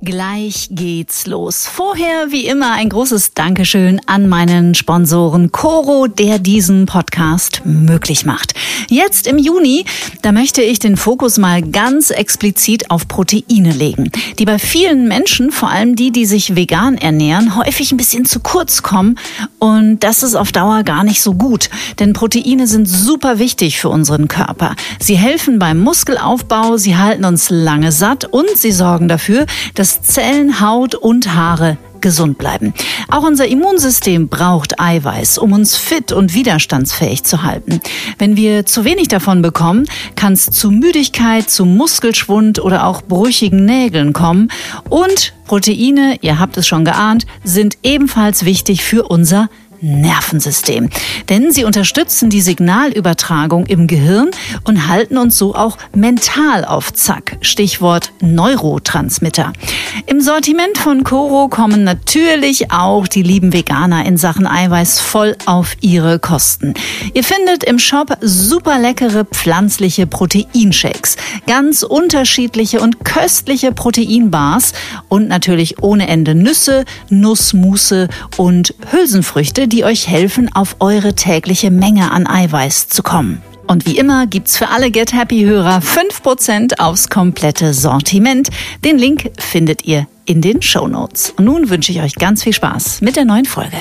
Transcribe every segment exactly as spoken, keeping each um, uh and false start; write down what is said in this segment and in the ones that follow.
Gleich geht's los. Vorher wie immer ein großes Dankeschön an meinen Sponsoren Coro, der diesen Podcast möglich macht. Jetzt im Juni, da möchte ich den Fokus mal ganz explizit auf Proteine legen, die bei vielen Menschen, vor allem die, die sich vegan ernähren, häufig ein bisschen zu kurz kommen, und das ist auf Dauer gar nicht so gut, denn Proteine sind super wichtig für unseren Körper. Sie helfen beim Muskelaufbau, sie halten uns lange satt und sie sorgen dafür, dass Zellen, Haut und Haare gesund bleiben. Auch unser Immunsystem braucht Eiweiß, um uns fit und widerstandsfähig zu halten. Wenn wir zu wenig davon bekommen, kann es zu Müdigkeit, zu Muskelschwund oder auch brüchigen Nägeln kommen. Und Proteine, ihr habt es schon geahnt, sind ebenfalls wichtig für unser Nervensystem. Denn sie unterstützen die Signalübertragung im Gehirn und halten uns so auch mental auf Zack. Stichwort Neurotransmitter. Im Sortiment von Coro kommen natürlich auch die lieben Veganer in Sachen Eiweiß voll auf ihre Kosten. Ihr findet im Shop super leckere pflanzliche Proteinshakes, ganz unterschiedliche und köstliche Proteinbars und natürlich ohne Ende Nüsse, Nussmusse und Hülsenfrüchte, die euch helfen, auf eure tägliche Menge an Eiweiß zu kommen. Und wie immer gibt's für alle Get Happy-Hörer fünf Prozent aufs komplette Sortiment. Den Link findet ihr in den Shownotes. Und nun wünsche ich euch ganz viel Spaß mit der neuen Folge.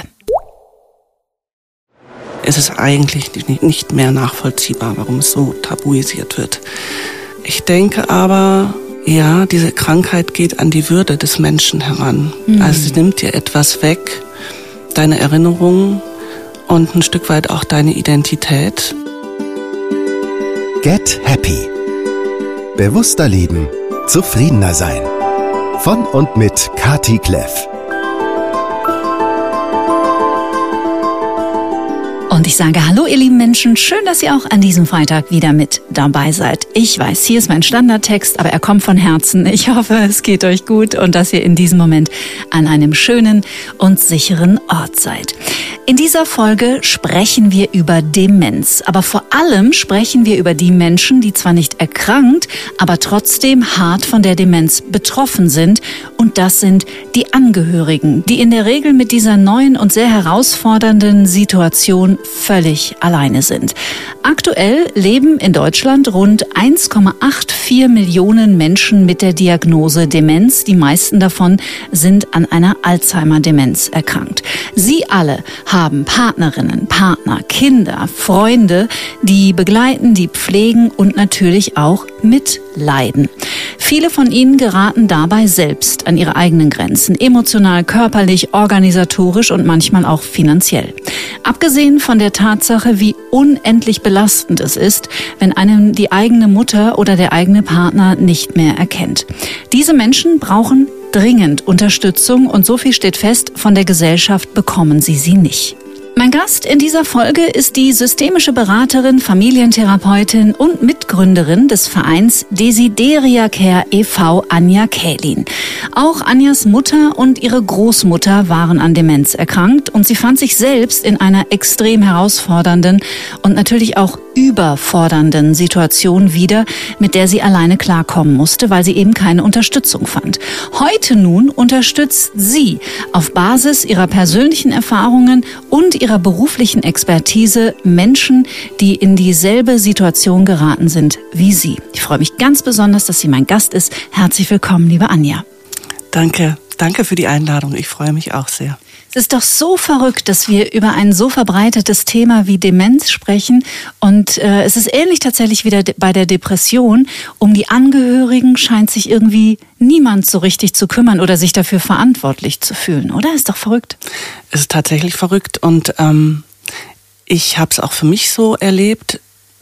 Es ist eigentlich nicht mehr nachvollziehbar, warum es so tabuisiert wird. Ich denke aber, ja, diese Krankheit geht an die Würde des Menschen heran. Mhm. Also sie nimmt dir etwas weg, deine Erinnerungen und ein Stück weit auch deine Identität. Get Happy. Bewusster leben, zufriedener sein. Von und mit Kati Kleff. Und ich sage hallo ihr lieben Menschen, schön, dass ihr auch an diesem Freitag wieder mit dabei seid. Ich weiß, hier ist mein Standardtext, aber er kommt von Herzen. Ich hoffe, es geht euch gut und dass ihr in diesem Moment an einem schönen und sicheren Ort seid. In dieser Folge sprechen wir über Demenz, aber vor allem sprechen wir über die Menschen, die zwar nicht erkrankt, aber trotzdem hart von der Demenz betroffen sind, und das sind die Angehörigen, die in der Regel mit dieser neuen und sehr herausfordernden Situation völlig alleine sind. Aktuell leben in Deutschland rund eins Komma vierundachtzig Millionen Menschen mit der Diagnose Demenz. Die meisten davon sind an einer Alzheimer-Demenz erkrankt. Sie alle haben Partnerinnen, Partner, Kinder, Freunde, die begleiten, die pflegen und natürlich auch mitleiden. Viele von ihnen geraten dabei selbst an ihre eigenen Grenzen, emotional, körperlich, organisatorisch und manchmal auch finanziell. Abgesehen von der Tatsache, wie unendlich belastend es ist, wenn einem die eigene Mutter oder der eigene Partner nicht mehr erkennt. Diese Menschen brauchen dringend Unterstützung, und so viel steht fest, von der Gesellschaft bekommen sie sie nicht. Mein Gast in dieser Folge ist die systemische Beraterin, Familientherapeutin und Mitgründerin des Vereins Desideria Care e V, Anja Kählin. Auch Anjas Mutter und ihre Großmutter waren an Demenz erkrankt, und sie fand sich selbst in einer extrem herausfordernden und natürlich auch überfordernden Situation wieder, mit der sie alleine klarkommen musste, weil sie eben keine Unterstützung fand. Heute nun unterstützt sie auf Basis ihrer persönlichen Erfahrungen und ihrer beruflichen Expertise Menschen, die in dieselbe Situation geraten sind wie sie. Ich freue mich ganz besonders, dass sie mein Gast ist. Herzlich willkommen, liebe Anja. Danke, danke für die Einladung. Ich freue mich auch sehr. Es ist doch so verrückt, dass wir über ein so verbreitetes Thema wie Demenz sprechen, und äh, es ist ähnlich tatsächlich wie der, bei der Depression. Um die Angehörigen scheint sich irgendwie niemand so richtig zu kümmern oder sich dafür verantwortlich zu fühlen, oder? Ist doch verrückt. Es ist tatsächlich verrückt, und ähm, ich habe es auch für mich so erlebt.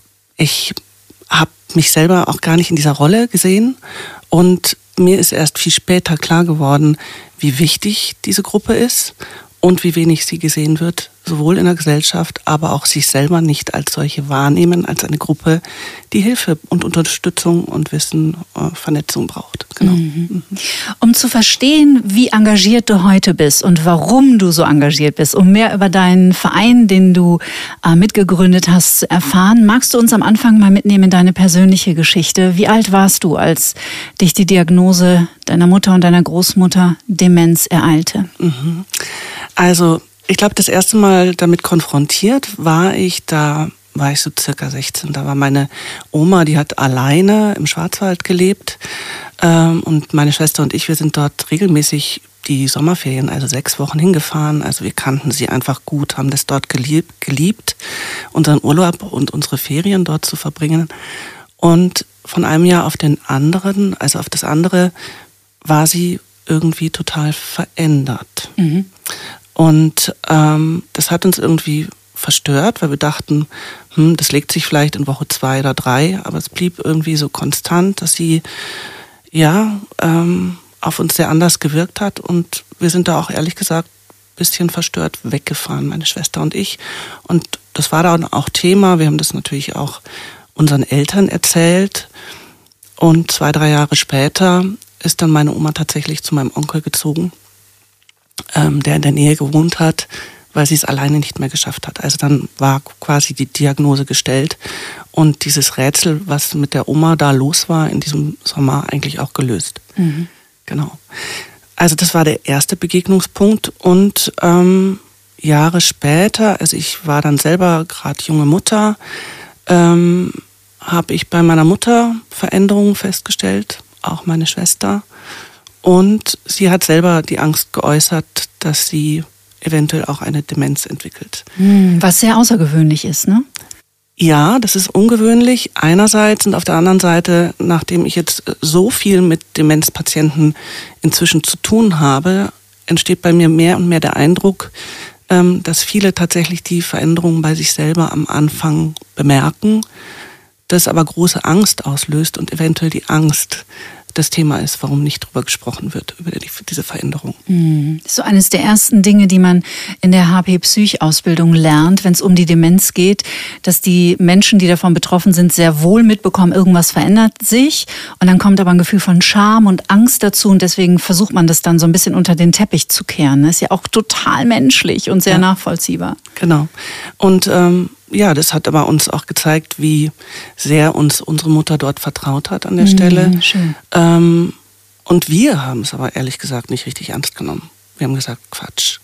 Ich habe mich selber auch gar nicht in dieser Rolle gesehen, und mir ist erst viel später klar geworden, wie wichtig diese Gruppe ist und wie wenig sie gesehen wird, sowohl in der Gesellschaft, aber auch sich selber nicht als solche wahrnehmen, als eine Gruppe, die Hilfe und Unterstützung und Wissen, äh, Vernetzung braucht. Genau. Mhm. Um zu verstehen, wie engagiert du heute bist und warum du so engagiert bist, um mehr über deinen Verein, den du äh, mitgegründet hast, zu erfahren, magst du uns am Anfang mal mitnehmen in deine persönliche Geschichte? Wie alt warst du, als dich die Diagnose deiner Mutter und deiner Großmutter Demenz ereilte? Mhm. Also ich glaube, das erste Mal damit konfrontiert war ich, da war ich so circa sechzehn. Da war meine Oma, die hat alleine im Schwarzwald gelebt. Ähm, und meine Schwester und ich, wir sind dort regelmäßig die Sommerferien, also sechs Wochen hingefahren. Also wir kannten sie einfach gut, haben das dort geliebt, geliebt unseren Urlaub und unsere Ferien dort zu verbringen. Und von einem Jahr auf den anderen, also auf das andere, war sie irgendwie total verändert. Mhm. Und ähm, das hat uns irgendwie verstört, weil wir dachten, hm, das legt sich vielleicht in Woche zwei oder drei, aber es blieb irgendwie so konstant, dass sie ja ähm, auf uns sehr anders gewirkt hat und wir sind da auch ehrlich gesagt ein bisschen verstört weggefahren, meine Schwester und ich. Und das war dann auch Thema, wir haben das natürlich auch unseren Eltern erzählt und zwei, drei Jahre später ist dann meine Oma tatsächlich zu meinem Onkel gezogen, ähm, der in der Nähe gewohnt hat, weil sie es alleine nicht mehr geschafft hat. Also dann war quasi die Diagnose gestellt und dieses Rätsel, was mit der Oma da los war, in diesem Sommer eigentlich auch gelöst. Mhm. Genau. Also das war der erste Begegnungspunkt und ähm, Jahre später, also ich war dann selber gerade junge Mutter, ähm, habe ich bei meiner Mutter Veränderungen festgestellt, auch meine Schwester. Und sie hat selber die Angst geäußert, dass sie eventuell auch eine Demenz entwickelt. Was sehr außergewöhnlich ist, ne? Ja, das ist ungewöhnlich einerseits und auf der anderen Seite, nachdem ich jetzt so viel mit Demenzpatienten inzwischen zu tun habe, entsteht bei mir mehr und mehr der Eindruck, dass viele tatsächlich die Veränderungen bei sich selber am Anfang bemerken, das aber große Angst auslöst und eventuell die Angst das Thema ist, warum nicht drüber gesprochen wird, über die, diese Veränderung. Das ist so eines der ersten Dinge, die man in der H P-Psych-Ausbildung lernt, wenn es um die Demenz geht, dass die Menschen, die davon betroffen sind, sehr wohl mitbekommen, irgendwas verändert sich und dann kommt aber ein Gefühl von Scham und Angst dazu und deswegen versucht man das dann so ein bisschen unter den Teppich zu kehren. Das ist ja auch total menschlich und sehr ja. nachvollziehbar. Genau. Und ähm, ja, das hat aber uns auch gezeigt, wie sehr uns unsere Mutter dort vertraut hat an der mhm, Stelle. Schön. Ähm, und wir haben es aber ehrlich gesagt nicht richtig ernst genommen. Wir haben gesagt, Quatsch,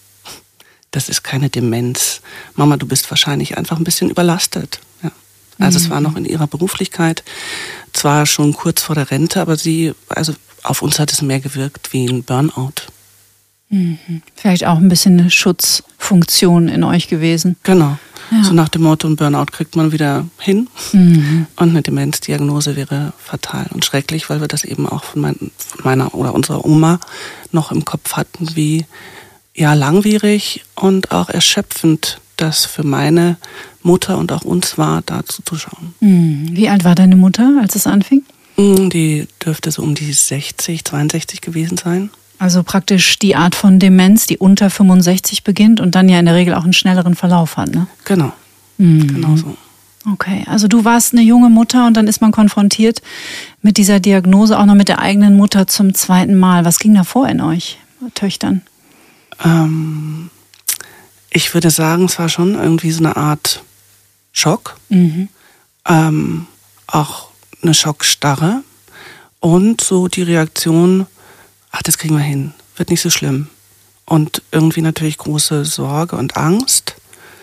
das ist keine Demenz. Mama, du bist wahrscheinlich einfach ein bisschen überlastet. Ja. Also mhm. es war noch in ihrer Beruflichkeit, zwar schon kurz vor der Rente, aber sie, also auf uns hat es mehr gewirkt wie ein Burnout. Mhm. Vielleicht auch ein bisschen eine Schutzfunktion in euch gewesen. Genau. Ja. So nach dem Motto, ein Burnout kriegt man wieder hin mhm. und eine Demenzdiagnose wäre fatal und schrecklich, weil wir das eben auch von, mein, von meiner oder unserer Oma noch im Kopf hatten, wie ja langwierig und auch erschöpfend das für meine Mutter und auch uns war, da zuzuschauen. Mhm. Wie alt war deine Mutter, als es anfing? Die dürfte so um die sechzig, zweiundsechzig gewesen sein. Also praktisch die Art von Demenz, die unter fünfundsechzig beginnt und dann ja in der Regel auch einen schnelleren Verlauf hat, ne? Genau, mhm. genau so. Okay, also du warst eine junge Mutter und dann ist man konfrontiert mit dieser Diagnose, auch noch mit der eigenen Mutter zum zweiten Mal. Was ging da vor in euch, Töchtern? Ähm, ich würde sagen, es war schon irgendwie so eine Art Schock, mhm. ähm, auch eine Schockstarre und so die Reaktion, ach, das kriegen wir hin, wird nicht so schlimm. Und irgendwie natürlich große Sorge und Angst.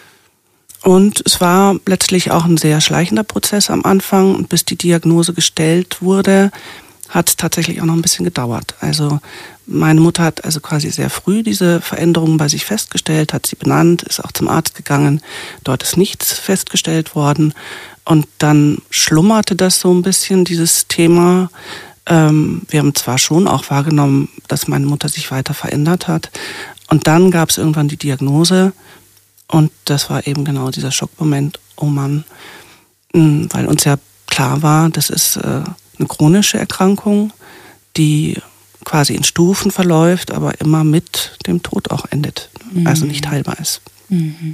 Und es war letztlich auch ein sehr schleichender Prozess am Anfang. Und bis die Diagnose gestellt wurde, hat es tatsächlich auch noch ein bisschen gedauert. Also meine Mutter hat also quasi sehr früh diese Veränderungen bei sich festgestellt, hat sie benannt, ist auch zum Arzt gegangen. Dort ist nichts festgestellt worden. Und dann schlummerte das so ein bisschen, dieses Thema. Ähm, wir haben zwar schon auch wahrgenommen, dass meine Mutter sich weiter verändert hat. Und dann gab es irgendwann die Diagnose. Und das war eben genau dieser Schockmoment, oh Mann, weil uns ja klar war, das ist äh, eine chronische Erkrankung, die quasi in Stufen verläuft, aber immer mit dem Tod auch endet, mhm. also nicht heilbar ist. Mhm.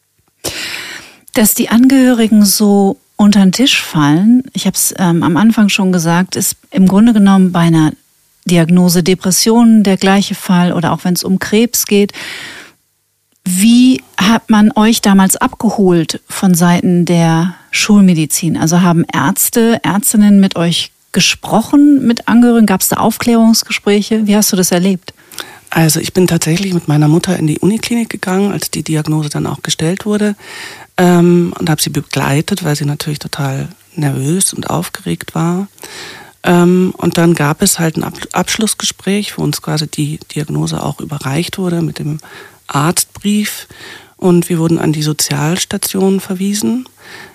Dass die Angehörigen so unter den Tisch fallen, ich habe es ähm, am Anfang schon gesagt, ist im Grunde genommen bei einer Diagnose Depression der gleiche Fall oder auch wenn es um Krebs geht. Wie hat man euch damals abgeholt von Seiten der Schulmedizin? Also haben Ärzte, Ärztinnen mit euch gesprochen mit Angehörigen? Gab es da Aufklärungsgespräche? Wie hast du das erlebt? Also ich bin tatsächlich mit meiner Mutter in die Uniklinik gegangen, als die Diagnose dann auch gestellt wurde, ähm, und habe sie begleitet, weil sie natürlich total nervös und aufgeregt war. Ähm, und dann gab es halt ein Ab- Abschlussgespräch, wo uns quasi die Diagnose auch überreicht wurde mit dem Arztbrief, und wir wurden an die Sozialstation verwiesen.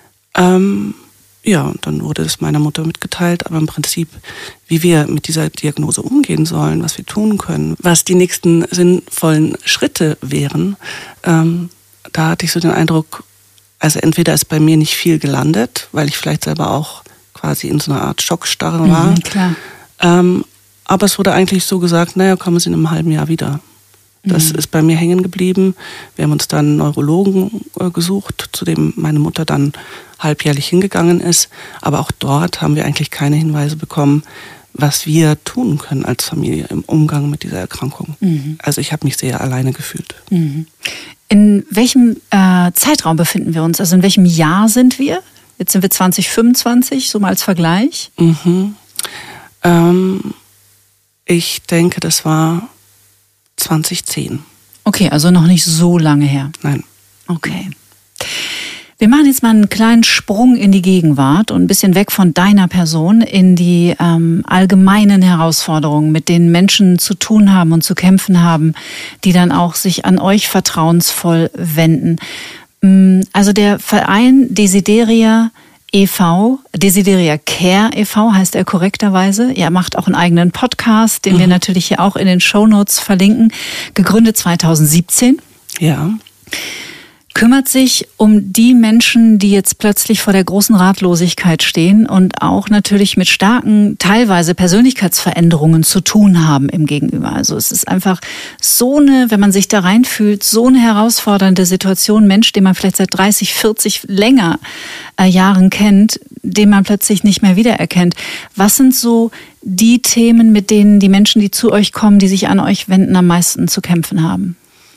Ähm, ja, und dann wurde es meiner Mutter mitgeteilt, aber im Prinzip, wie wir mit dieser Diagnose umgehen sollen, was wir tun können, was die nächsten sinnvollen Schritte wären, ähm, da hatte ich so den Eindruck, also entweder ist bei mir nicht viel gelandet, weil ich vielleicht selber auch quasi in so einer Art Schockstarre war. Mhm, klar. Ähm, aber es wurde eigentlich so gesagt, naja, kommen Sie in einem halben Jahr wieder. Das ist bei mir hängen geblieben. Wir haben uns dann einen Neurologen äh, gesucht, zu dem meine Mutter dann halbjährlich hingegangen ist. Aber auch dort haben wir eigentlich keine Hinweise bekommen, was wir tun können als Familie im Umgang mit dieser Erkrankung. Mhm. Also ich habe mich sehr alleine gefühlt. Mhm. In welchem äh, Zeitraum befinden wir uns? Also in welchem Jahr sind wir? Jetzt sind wir zwanzig fünfundzwanzig, so mal als Vergleich. Mhm. Ähm, ich denke, das war zwanzig zehn. Okay, also noch nicht so lange her. Nein. Okay. Wir machen jetzt mal einen kleinen Sprung in die Gegenwart und ein bisschen weg von deiner Person in die ähm, allgemeinen Herausforderungen, mit denen Menschen zu tun haben und zu kämpfen haben, die dann auch sich an euch vertrauensvoll wenden. Also der Verein Desideria e V, Desideria Care e V heißt er korrekterweise. Er macht auch einen eigenen Podcast, den mhm. wir natürlich hier auch in den Shownotes verlinken. Gegründet zweitausendsiebzehn. Ja. Kümmert sich um die Menschen, die jetzt plötzlich vor der großen Ratlosigkeit stehen und auch natürlich mit starken, teilweise Persönlichkeitsveränderungen zu tun haben im Gegenüber. Also es ist einfach so eine, wenn man sich da reinfühlt, so eine herausfordernde Situation. Mensch, den man vielleicht seit dreißig, vierzig länger äh, Jahren kennt, den man plötzlich nicht mehr wiedererkennt. Was sind so die Themen, mit denen die Menschen, die zu euch kommen, die sich an euch wenden, am meisten zu kämpfen haben?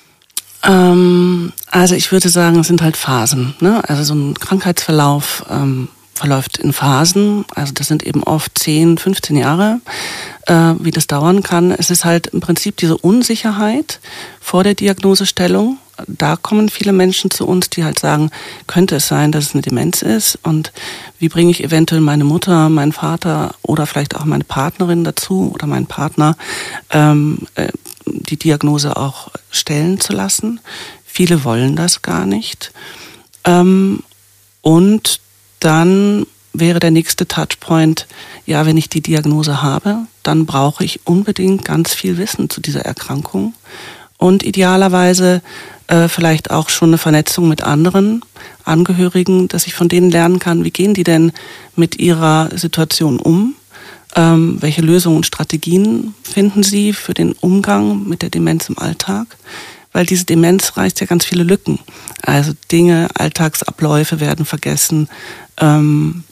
Ähm, also ich würde sagen, es sind halt Phasen. Ne? Also so ein Krankheitsverlauf ähm, verläuft in Phasen. Also das sind eben oft zehn, fünfzehn Jahre, äh, wie das dauern kann. Es ist halt im Prinzip diese Unsicherheit vor der Diagnosestellung. Da kommen viele Menschen zu uns, die halt sagen, könnte es sein, dass es eine Demenz ist, und wie bringe ich eventuell meine Mutter, meinen Vater oder vielleicht auch meine Partnerin dazu oder meinen Partner, ähm, äh, die Diagnose auch stellen zu lassen. Viele wollen das gar nicht. Ähm, und dann wäre der nächste Touchpoint, ja, wenn ich die Diagnose habe, dann brauche ich unbedingt ganz viel Wissen zu dieser Erkrankung und idealerweise äh, vielleicht auch schon eine Vernetzung mit anderen Angehörigen, dass ich von denen lernen kann, wie gehen die denn mit ihrer Situation um? Ähm, welche Lösungen und Strategien finden Sie für den Umgang mit der Demenz im Alltag? Weil diese Demenz reißt ja ganz viele Lücken. Also Dinge, Alltagsabläufe werden vergessen. Ähm,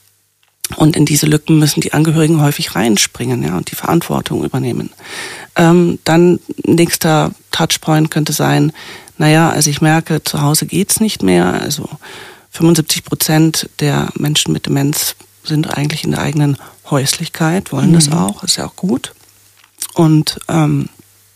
und in diese Lücken müssen die Angehörigen häufig reinspringen, ja, und die Verantwortung übernehmen. Ähm, dann nächster Touchpoint könnte sein, naja, also ich merke, zu Hause geht's nicht mehr. Also fünfundsiebzig Prozent der Menschen mit Demenz sind eigentlich in der eigenen Häuslichkeit, wollen mhm. das auch, ist ja auch gut. Und ähm,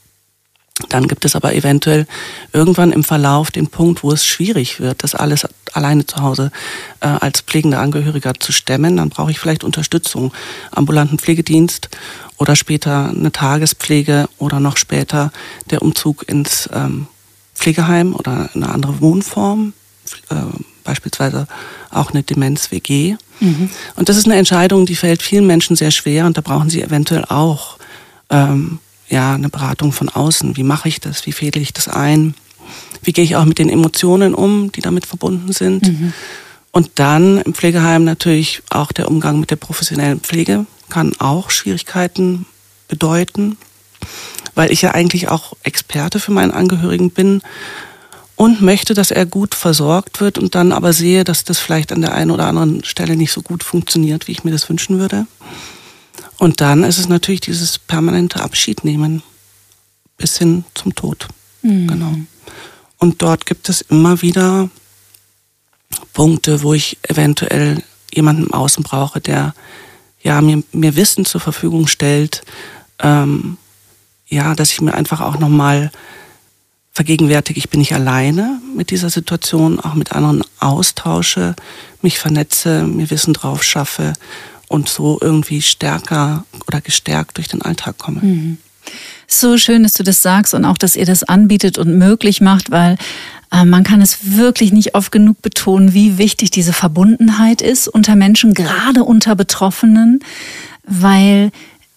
dann gibt es aber eventuell irgendwann im Verlauf den Punkt, wo es schwierig wird, das alles alleine zu Hause äh, als pflegender Angehöriger zu stemmen. Dann brauche ich vielleicht Unterstützung, ambulanten Pflegedienst oder später eine Tagespflege oder noch später der Umzug ins ähm, Pflegeheim oder eine andere Wohnform, äh, beispielsweise auch eine Demenz-W G. Mhm. Und das ist eine Entscheidung, die fällt vielen Menschen sehr schwer, und da brauchen sie eventuell auch ähm, ja, eine Beratung von außen. Wie mache ich das? Wie fädle ich das ein? Wie gehe ich auch mit den Emotionen um, die damit verbunden sind? Mhm. Und dann im Pflegeheim natürlich auch der Umgang mit der professionellen Pflege kann auch Schwierigkeiten bedeuten, weil ich ja eigentlich auch Experte für meinen Angehörigen bin und möchte, dass er gut versorgt wird und dann aber sehe, dass das vielleicht an der einen oder anderen Stelle nicht so gut funktioniert, wie ich mir das wünschen würde. Und dann ist es natürlich dieses permanente Abschiednehmen bis hin zum Tod. Mhm. Genau. Und dort gibt es immer wieder Punkte, wo ich eventuell jemanden im Außen brauche, der ja mir, mir Wissen zur Verfügung stellt, ähm, ja, dass ich mir einfach auch nochmal vergegenwärtige, ich bin nicht alleine mit dieser Situation, auch mit anderen austausche, mich vernetze, mir Wissen drauf schaffe und so irgendwie stärker oder gestärkt durch den Alltag komme. Mhm. So schön, dass du das sagst und auch, dass ihr das anbietet und möglich macht, weil äh, man kann es wirklich nicht oft genug betonen, wie wichtig diese Verbundenheit ist unter Menschen, gerade unter Betroffenen, weil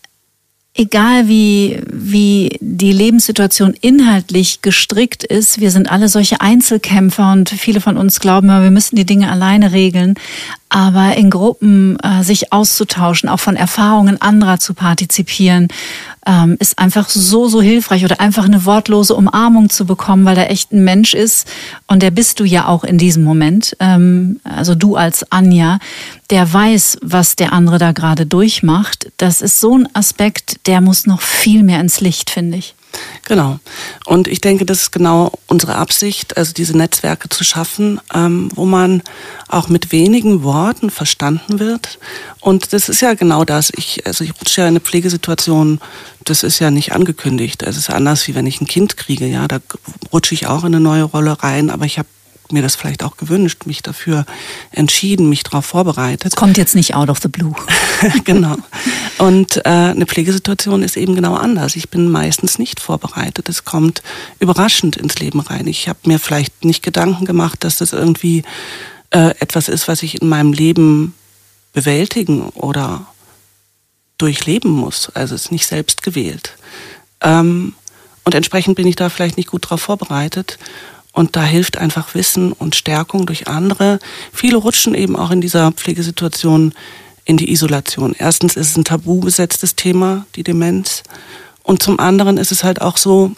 egal wie, wie die Lebenssituation inhaltlich gestrickt ist, wir sind alle solche Einzelkämpfer und viele von uns glauben, wir müssen die Dinge alleine regeln. Aber in Gruppen äh, sich auszutauschen, auch von Erfahrungen anderer zu partizipieren, ähm, ist einfach so, so hilfreich. Oder einfach eine wortlose Umarmung zu bekommen, weil da echt ein Mensch ist. Und der bist du ja auch in diesem Moment. Ähm, also du als Anja, der weiß, was der andere da gerade durchmacht. Das ist so ein Aspekt, der muss noch viel mehr ins Licht, finde ich. Genau. Und ich denke, das ist genau unsere Absicht, also diese Netzwerke zu schaffen, ähm, wo man auch mit wenigen Worten verstanden wird. Und das ist ja genau das. Ich, also ich rutsche ja in eine Pflegesituation, das ist ja nicht angekündigt. Es ist anders, wie wenn ich ein Kind kriege. Ja, da rutsche ich auch in eine neue Rolle rein, aber ich habe mir das vielleicht auch gewünscht, mich dafür entschieden, mich darauf vorbereitet. Kommt jetzt nicht out of the blue. Genau. Und äh, eine Pflegesituation ist eben genau anders. Ich bin meistens nicht vorbereitet. Es kommt überraschend ins Leben rein. Ich habe mir vielleicht nicht Gedanken gemacht, dass das irgendwie äh, etwas ist, was ich in meinem Leben bewältigen oder durchleben muss. Also es ist nicht selbst gewählt. Ähm, und entsprechend bin ich da vielleicht nicht gut darauf vorbereitet. Und da hilft einfach Wissen und Stärkung durch andere. Viele rutschen eben auch in dieser Pflegesituation in die Isolation. Erstens ist es ein tabu besetztes Thema, die Demenz. Und zum anderen ist es halt auch so,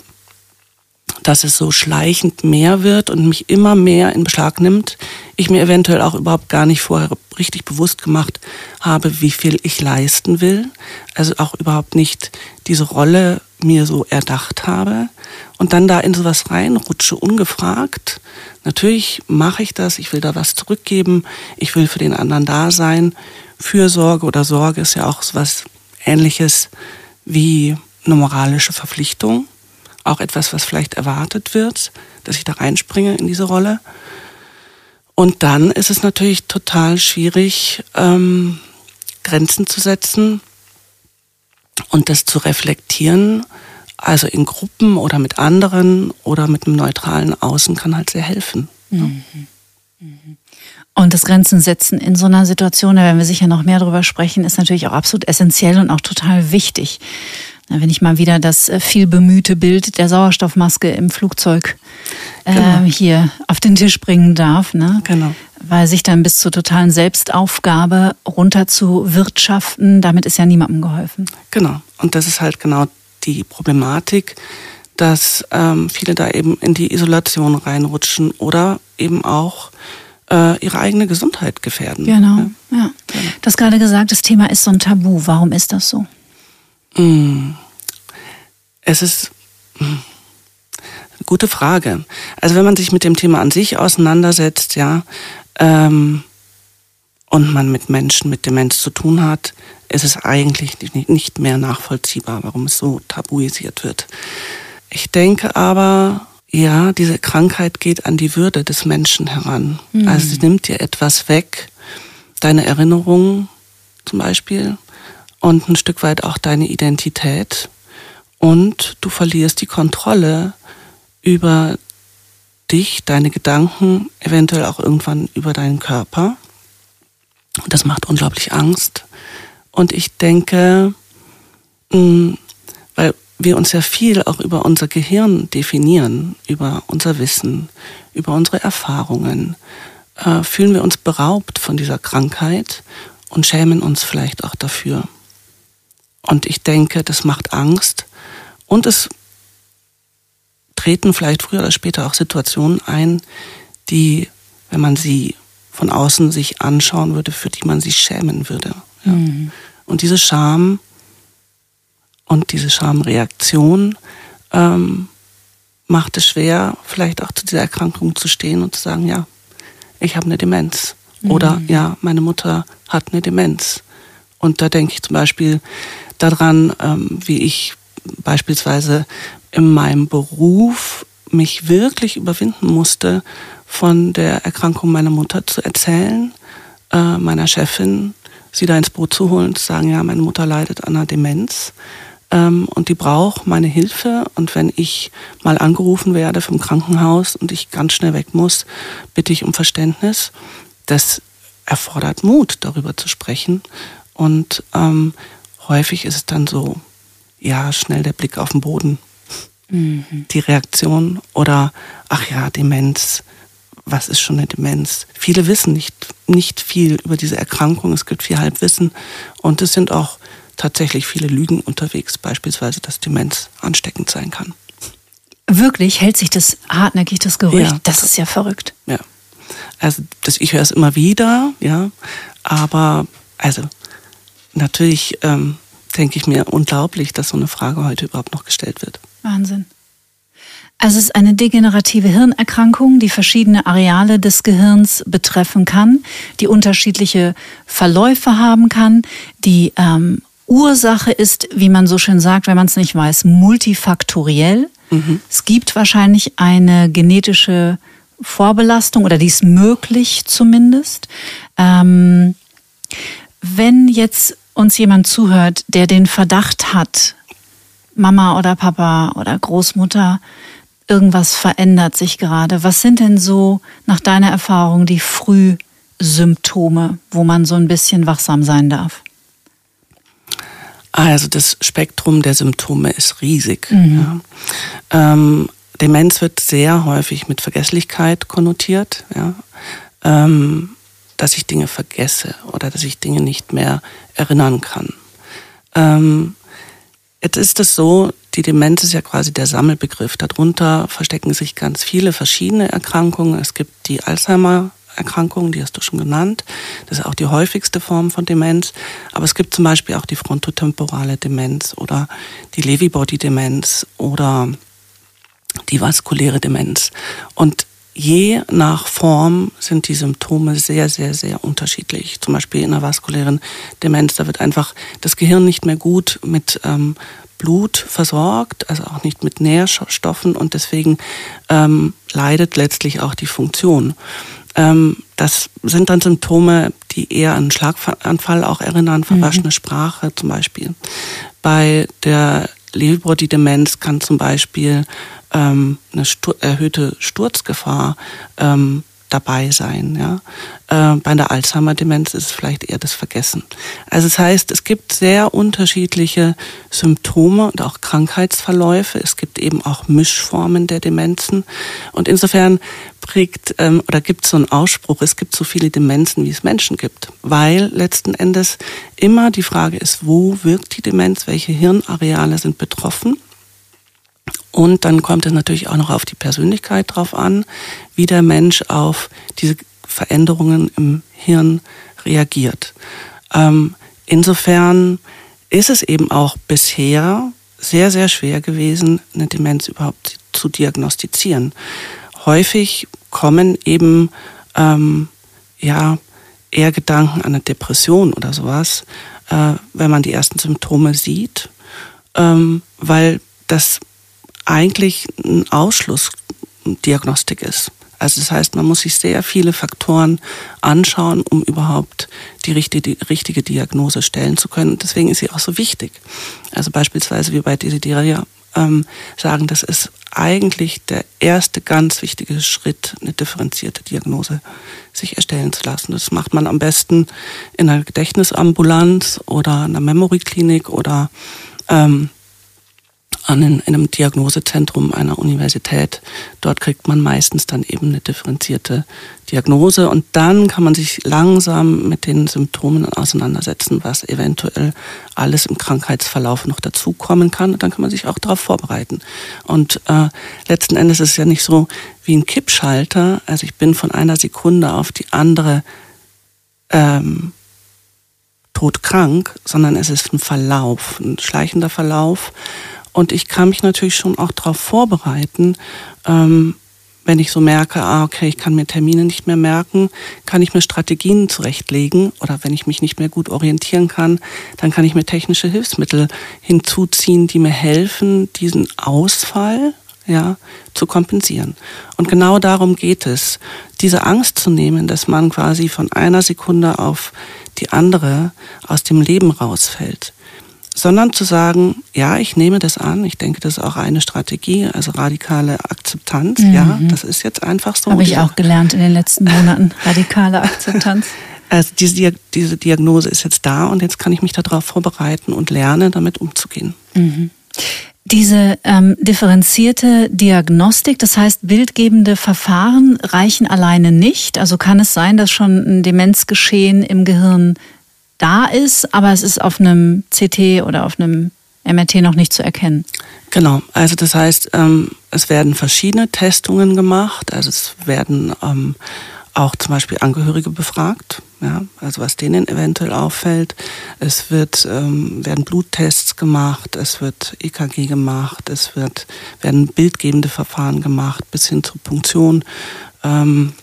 dass es so schleichend mehr wird und mich immer mehr in Beschlag nimmt. Ich mir eventuell auch überhaupt gar nicht vorher richtig bewusst gemacht habe, wie viel ich leisten will. Also auch überhaupt nicht diese Rolle mir so erdacht habe. Und dann da in sowas reinrutsche, ungefragt. Natürlich mache ich das, ich will da was zurückgeben, ich will für den anderen da sein. Fürsorge oder Sorge ist ja auch sowas Ähnliches wie eine moralische Verpflichtung. Auch etwas, was vielleicht erwartet wird, dass ich da reinspringe in diese Rolle. Und dann ist es natürlich total schwierig, ähm, Grenzen zu setzen und das zu reflektieren. Also in Gruppen oder mit anderen oder mit einem neutralen Außen kann halt sehr helfen. Mhm. Mhm. Und das Grenzen setzen in so einer Situation, da werden wir sicher noch mehr drüber sprechen, ist natürlich auch absolut essentiell und auch total wichtig. Wenn ich mal wieder das viel bemühte Bild der Sauerstoffmaske im Flugzeug äh, genau. hier auf den Tisch bringen darf, ne? Genau. Weil sich dann bis zur totalen Selbstaufgabe runter zu wirtschaften, damit ist ja niemandem geholfen. Genau. Und das ist halt genau die Problematik, dass ähm, viele da eben in die Isolation reinrutschen oder eben auch äh, ihre eigene Gesundheit gefährden. Genau, ja. ja. Genau. Du hast gerade gesagt, das Thema ist so ein Tabu. Warum ist das so? Es ist eine gute Frage. Also wenn man sich mit dem Thema an sich auseinandersetzt, ja, ähm, und man mit Menschen mit Demenz zu tun hat, ist es eigentlich nicht mehr nachvollziehbar, warum es so tabuisiert wird. Ich denke aber, ja, diese Krankheit geht an die Würde des Menschen heran. Mhm. Also sie nimmt dir etwas weg, deine Erinnerungen zum Beispiel, und ein Stück weit auch deine Identität. Und du verlierst die Kontrolle über dich, deine Gedanken, eventuell auch irgendwann über deinen Körper. Und das macht unglaublich Angst. Und ich denke, weil wir uns ja viel auch über unser Gehirn definieren, über unser Wissen, über unsere Erfahrungen, fühlen wir uns beraubt von dieser Krankheit und schämen uns vielleicht auch dafür. Und ich denke, das macht Angst. Und es treten vielleicht früher oder später auch Situationen ein, die, wenn man sie von außen sich anschauen würde, für die man sich schämen würde. Ja. Mhm. Und diese Scham und diese Schamreaktion ähm, macht es schwer, vielleicht auch zu dieser Erkrankung zu stehen und zu sagen, ja, ich habe eine Demenz. Mhm. Oder ja, meine Mutter hat eine Demenz. Und da denke ich zum Beispiel daran, ähm, wie ich beispielsweise in meinem Beruf mich wirklich überwinden musste, von der Erkrankung meiner Mutter zu erzählen, äh, meiner Chefin, sie da ins Boot zu holen und zu sagen, ja, meine Mutter leidet an einer Demenz ähm, und die braucht meine Hilfe. Und wenn ich mal angerufen werde vom Krankenhaus und ich ganz schnell weg muss, bitte ich um Verständnis. Das erfordert Mut, darüber zu sprechen. Und ähm, häufig ist es dann so, ja, schnell der Blick auf den Boden, mhm. die Reaktion oder, ach ja, Demenz, was ist schon eine Demenz? Viele wissen nicht, nicht viel über diese Erkrankung, es gibt viel Halbwissen und es sind auch tatsächlich viele Lügen unterwegs, beispielsweise, dass Demenz ansteckend sein kann. Wirklich? Hält sich das hartnäckig, das Gerücht? Ja. Das ist ja verrückt. Ja, also das, ich höre es immer wieder, ja, aber also natürlich ähm, denke ich mir, unglaublich, dass so eine Frage heute überhaupt noch gestellt wird. Wahnsinn. Also es ist eine degenerative Hirnerkrankung, die verschiedene Areale des Gehirns betreffen kann, die unterschiedliche Verläufe haben kann. Die ähm, Ursache ist, wie man so schön sagt, wenn man es nicht weiß, multifaktoriell. Mhm. Es gibt wahrscheinlich eine genetische Vorbelastung oder die ist möglich zumindest. Ähm, wenn jetzt uns jemand zuhört, der den Verdacht hat, Mama oder Papa oder Großmutter, irgendwas verändert sich gerade. Was sind denn so nach deiner Erfahrung die Frühsymptome, wo man so ein bisschen wachsam sein darf? Also das Spektrum der Symptome ist riesig. Mhm. Ja. Ähm, Demenz wird sehr häufig mit Vergesslichkeit konnotiert. Ja. Ähm, dass ich Dinge vergesse oder dass ich Dinge nicht mehr erinnern kann. Ähm, jetzt ist es so, die Demenz ist ja quasi der Sammelbegriff. Darunter verstecken sich ganz viele verschiedene Erkrankungen. Es gibt die Alzheimer-Erkrankung, die hast du schon genannt. Das ist auch die häufigste Form von Demenz. Aber es gibt zum Beispiel auch die frontotemporale Demenz oder die Lewy-Body-Demenz oder die vaskuläre Demenz. Und je nach Form sind die Symptome sehr, sehr, sehr unterschiedlich. Zum Beispiel in der vaskulären Demenz, da wird einfach das Gehirn nicht mehr gut mit ähm, Blut versorgt, also auch nicht mit Nährstoffen und deswegen ähm, leidet letztlich auch die Funktion. Ähm, das sind dann Symptome, die eher an einen Schlaganfall auch erinnern, verwaschene mhm. Sprache zum Beispiel. Bei der Lewy-Body-Demenz kann zum Beispiel ähm, eine stu- erhöhte Sturzgefahr ähm, dabei sein. Ja? Äh, bei der Alzheimer-Demenz ist es vielleicht eher das Vergessen. Also das heißt, es gibt sehr unterschiedliche Symptome und auch Krankheitsverläufe. Es gibt eben auch Mischformen der Demenzen. Und insofern prägt ähm, oder gibt es so einen Ausspruch, es gibt so viele Demenzen, wie es Menschen gibt. Weil letzten Endes immer die Frage ist, wo wirkt die Demenz, welche Hirnareale sind betroffen? Und dann kommt es natürlich auch noch auf die Persönlichkeit drauf an, wie der Mensch auf diese Veränderungen im Hirn reagiert. Ähm, insofern ist es eben auch bisher sehr, sehr schwer gewesen, eine Demenz überhaupt zu diagnostizieren. Häufig kommen eben ähm, ja eher Gedanken an eine Depression oder sowas, äh, wenn man die ersten Symptome sieht, ähm, weil das eigentlich ein Ausschlussdiagnostik ist. Also das heißt, man muss sich sehr viele Faktoren anschauen, um überhaupt die richtige, die richtige Diagnose stellen zu können. Deswegen ist sie auch so wichtig. Also beispielsweise wie bei Desideria ähm, sagen, das ist eigentlich der erste ganz wichtige Schritt, eine differenzierte Diagnose sich erstellen zu lassen. Das macht man am besten in einer Gedächtnisambulanz oder einer Memory-Klinik oder ähm, an in einem Diagnosezentrum einer Universität. Dort kriegt man meistens dann eben eine differenzierte Diagnose und dann kann man sich langsam mit den Symptomen auseinandersetzen, was eventuell alles im Krankheitsverlauf noch dazukommen kann. Und dann kann man sich auch darauf vorbereiten. Und äh, letzten Endes ist es ja nicht so wie ein Kippschalter. Also ich bin von einer Sekunde auf die andere ähm, todkrank, sondern es ist ein Verlauf, ein schleichender Verlauf. Und ich kann mich natürlich schon auch darauf vorbereiten, ähm, wenn ich so merke, ah, okay, ich kann mir Termine nicht mehr merken, kann ich mir Strategien zurechtlegen oder wenn ich mich nicht mehr gut orientieren kann, dann kann ich mir technische Hilfsmittel hinzuziehen, die mir helfen, diesen Ausfall ja, zu kompensieren. Und genau darum geht es, diese Angst zu nehmen, dass man quasi von einer Sekunde auf die andere aus dem Leben rausfällt. Sondern zu sagen, ja, ich nehme das an, ich denke, das ist auch eine Strategie, also radikale Akzeptanz, mhm. ja, das ist jetzt einfach so. Habe ich auch gelernt in den letzten Monaten, radikale Akzeptanz. Also diese, diese Diagnose ist jetzt da und jetzt kann ich mich darauf vorbereiten und lerne, damit umzugehen. Mhm. Diese ähm, differenzierte Diagnostik, das heißt bildgebende Verfahren reichen alleine nicht, also kann es sein, dass schon ein Demenzgeschehen im Gehirn da ist, aber es ist auf einem C T oder auf einem M R T noch nicht zu erkennen. Genau, also das heißt, ähm, es werden verschiedene Testungen gemacht, also es werden ähm, auch zum Beispiel Angehörige befragt, ja, also was denen eventuell auffällt. Es wird, ähm, werden Bluttests gemacht, es wird E K G gemacht, es wird, werden bildgebende Verfahren gemacht bis hin zur Punktion. Ähm,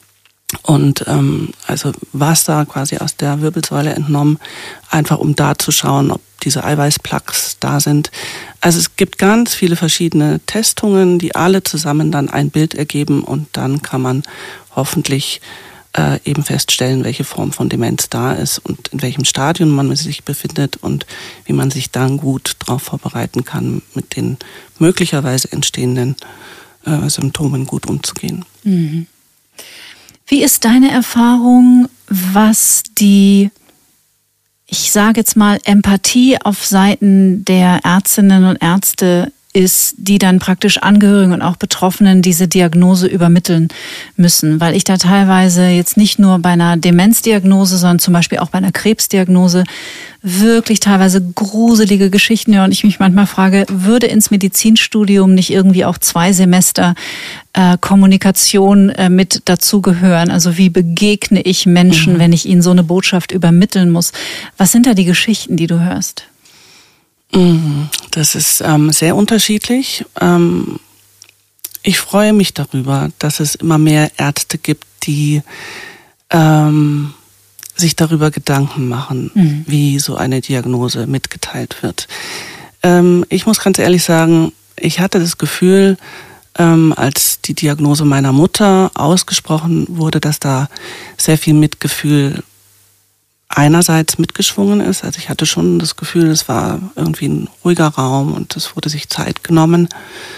Und ähm, also Wasser quasi aus der Wirbelsäule entnommen, einfach um da zu schauen, ob diese Eiweißplaques da sind. Also es gibt ganz viele verschiedene Testungen, die alle zusammen dann ein Bild ergeben und dann kann man hoffentlich äh, eben feststellen, welche Form von Demenz da ist und in welchem Stadium man sich befindet und wie man sich dann gut darauf vorbereiten kann, mit den möglicherweise entstehenden äh, Symptomen gut umzugehen. Mhm. Wie ist deine Erfahrung, was die, ich sage jetzt mal, Empathie auf Seiten der Ärztinnen und Ärzte ist, die dann praktisch Angehörigen und auch Betroffenen diese Diagnose übermitteln müssen? Weil ich da teilweise jetzt nicht nur bei einer Demenzdiagnose, sondern zum Beispiel auch bei einer Krebsdiagnose wirklich teilweise gruselige Geschichten höre und ich mich manchmal frage, würde ins Medizinstudium nicht irgendwie auch zwei Semester äh, Kommunikation äh, mit dazugehören? Also wie begegne ich Menschen, mhm. wenn ich ihnen so eine Botschaft übermitteln muss? Was sind da die Geschichten, die du hörst? Das ist ähm, sehr unterschiedlich. Ähm, ich freue mich darüber, dass es immer mehr Ärzte gibt, die ähm, sich darüber Gedanken machen, mhm. wie so eine Diagnose mitgeteilt wird. Ähm, ich muss ganz ehrlich sagen, ich hatte das Gefühl, ähm, als die Diagnose meiner Mutter ausgesprochen wurde, dass da sehr viel Mitgefühl einerseits mitgeschwungen ist. Also ich hatte schon das Gefühl, es war irgendwie ein ruhiger Raum und es wurde sich Zeit genommen.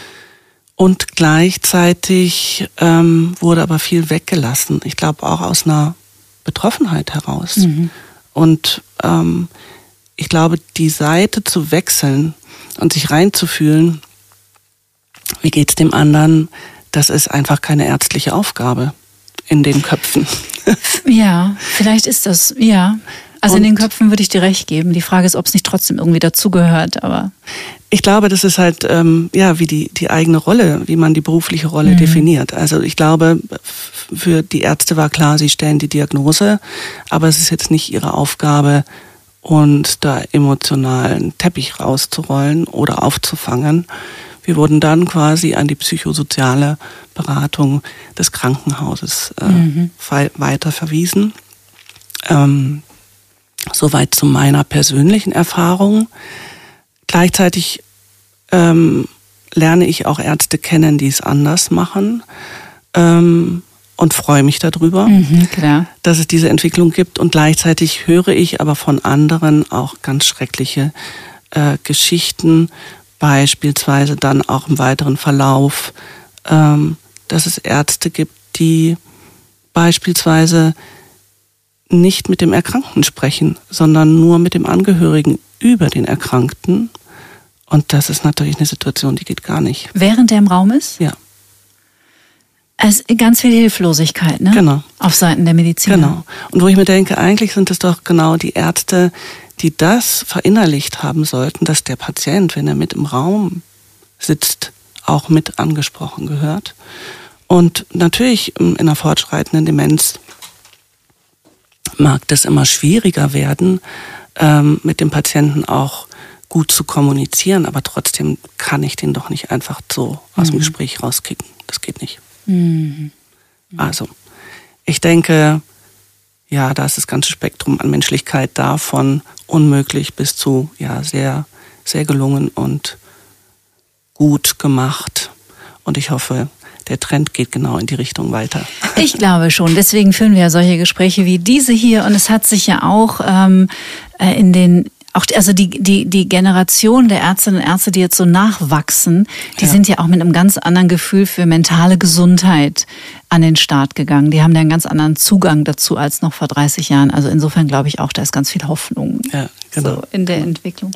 Und gleichzeitig ähm, wurde aber viel weggelassen. Ich glaube auch aus einer Betroffenheit heraus. Mhm. Und ähm, ich glaube, die Seite zu wechseln und sich reinzufühlen, wie geht's dem anderen, das ist einfach keine ärztliche Aufgabe in den Köpfen. Ja, vielleicht ist das, ja. Also und in den Köpfen würde ich dir recht geben. Die Frage ist, ob es nicht trotzdem irgendwie dazugehört, aber... Ich glaube, das ist halt, ähm, ja, wie die, die eigene Rolle, wie man die berufliche Rolle mhm. definiert. Also ich glaube, für die Ärzte war klar, sie stellen die Diagnose, aber es ist jetzt nicht ihre Aufgabe, uns da emotional einen Teppich rauszurollen oder aufzufangen. Wir wurden dann quasi an die psychosoziale Beratung des Krankenhauses äh, mhm. weiter verwiesen. Ähm, soweit zu meiner persönlichen Erfahrung. Gleichzeitig ähm, lerne ich auch Ärzte kennen, die es anders machen ähm, und freue mich darüber, mhm, klar. dass es diese Entwicklung gibt. Und gleichzeitig höre ich aber von anderen auch ganz schreckliche äh, Geschichten, beispielsweise dann auch im weiteren Verlauf, ähm, dass es Ärzte gibt, die beispielsweise nicht mit dem Erkrankten sprechen, sondern nur mit dem Angehörigen über den Erkrankten Und das ist natürlich eine Situation, die geht gar nicht. Während der im Raum ist? Ja. Es ist ganz viel Hilflosigkeit, ne? Genau. Auf Seiten der Mediziner. Genau. Und wo ich mir denke, eigentlich sind es doch genau die Ärzte, die das verinnerlicht haben sollten, dass der Patient, wenn er mit im Raum sitzt, auch mit angesprochen gehört. Und natürlich in einer fortschreitenden Demenz mag das immer schwieriger werden, ähm, mit dem Patienten auch gut zu kommunizieren, aber trotzdem kann ich den doch nicht einfach so aus mhm. dem Gespräch rauskicken. Das geht nicht. Mhm. Also, ich denke, ja, da ist das ganze Spektrum an Menschlichkeit da, von unmöglich bis zu, ja, sehr, sehr gelungen und gut gemacht. Und ich hoffe, der Trend geht genau in die Richtung weiter. Ich glaube schon. Deswegen führen wir ja solche Gespräche wie diese hier. Und es hat sich ja auch ähm, in den Auch also die die die Generation der Ärztinnen und Ärzte, die jetzt so nachwachsen, die ja. sind ja auch mit einem ganz anderen Gefühl für mentale Gesundheit an den Start gegangen. Die haben da einen ganz anderen Zugang dazu als noch vor dreißig Jahren. Also insofern glaube ich auch, da ist ganz viel Hoffnung ja, genau. so in der genau. Entwicklung.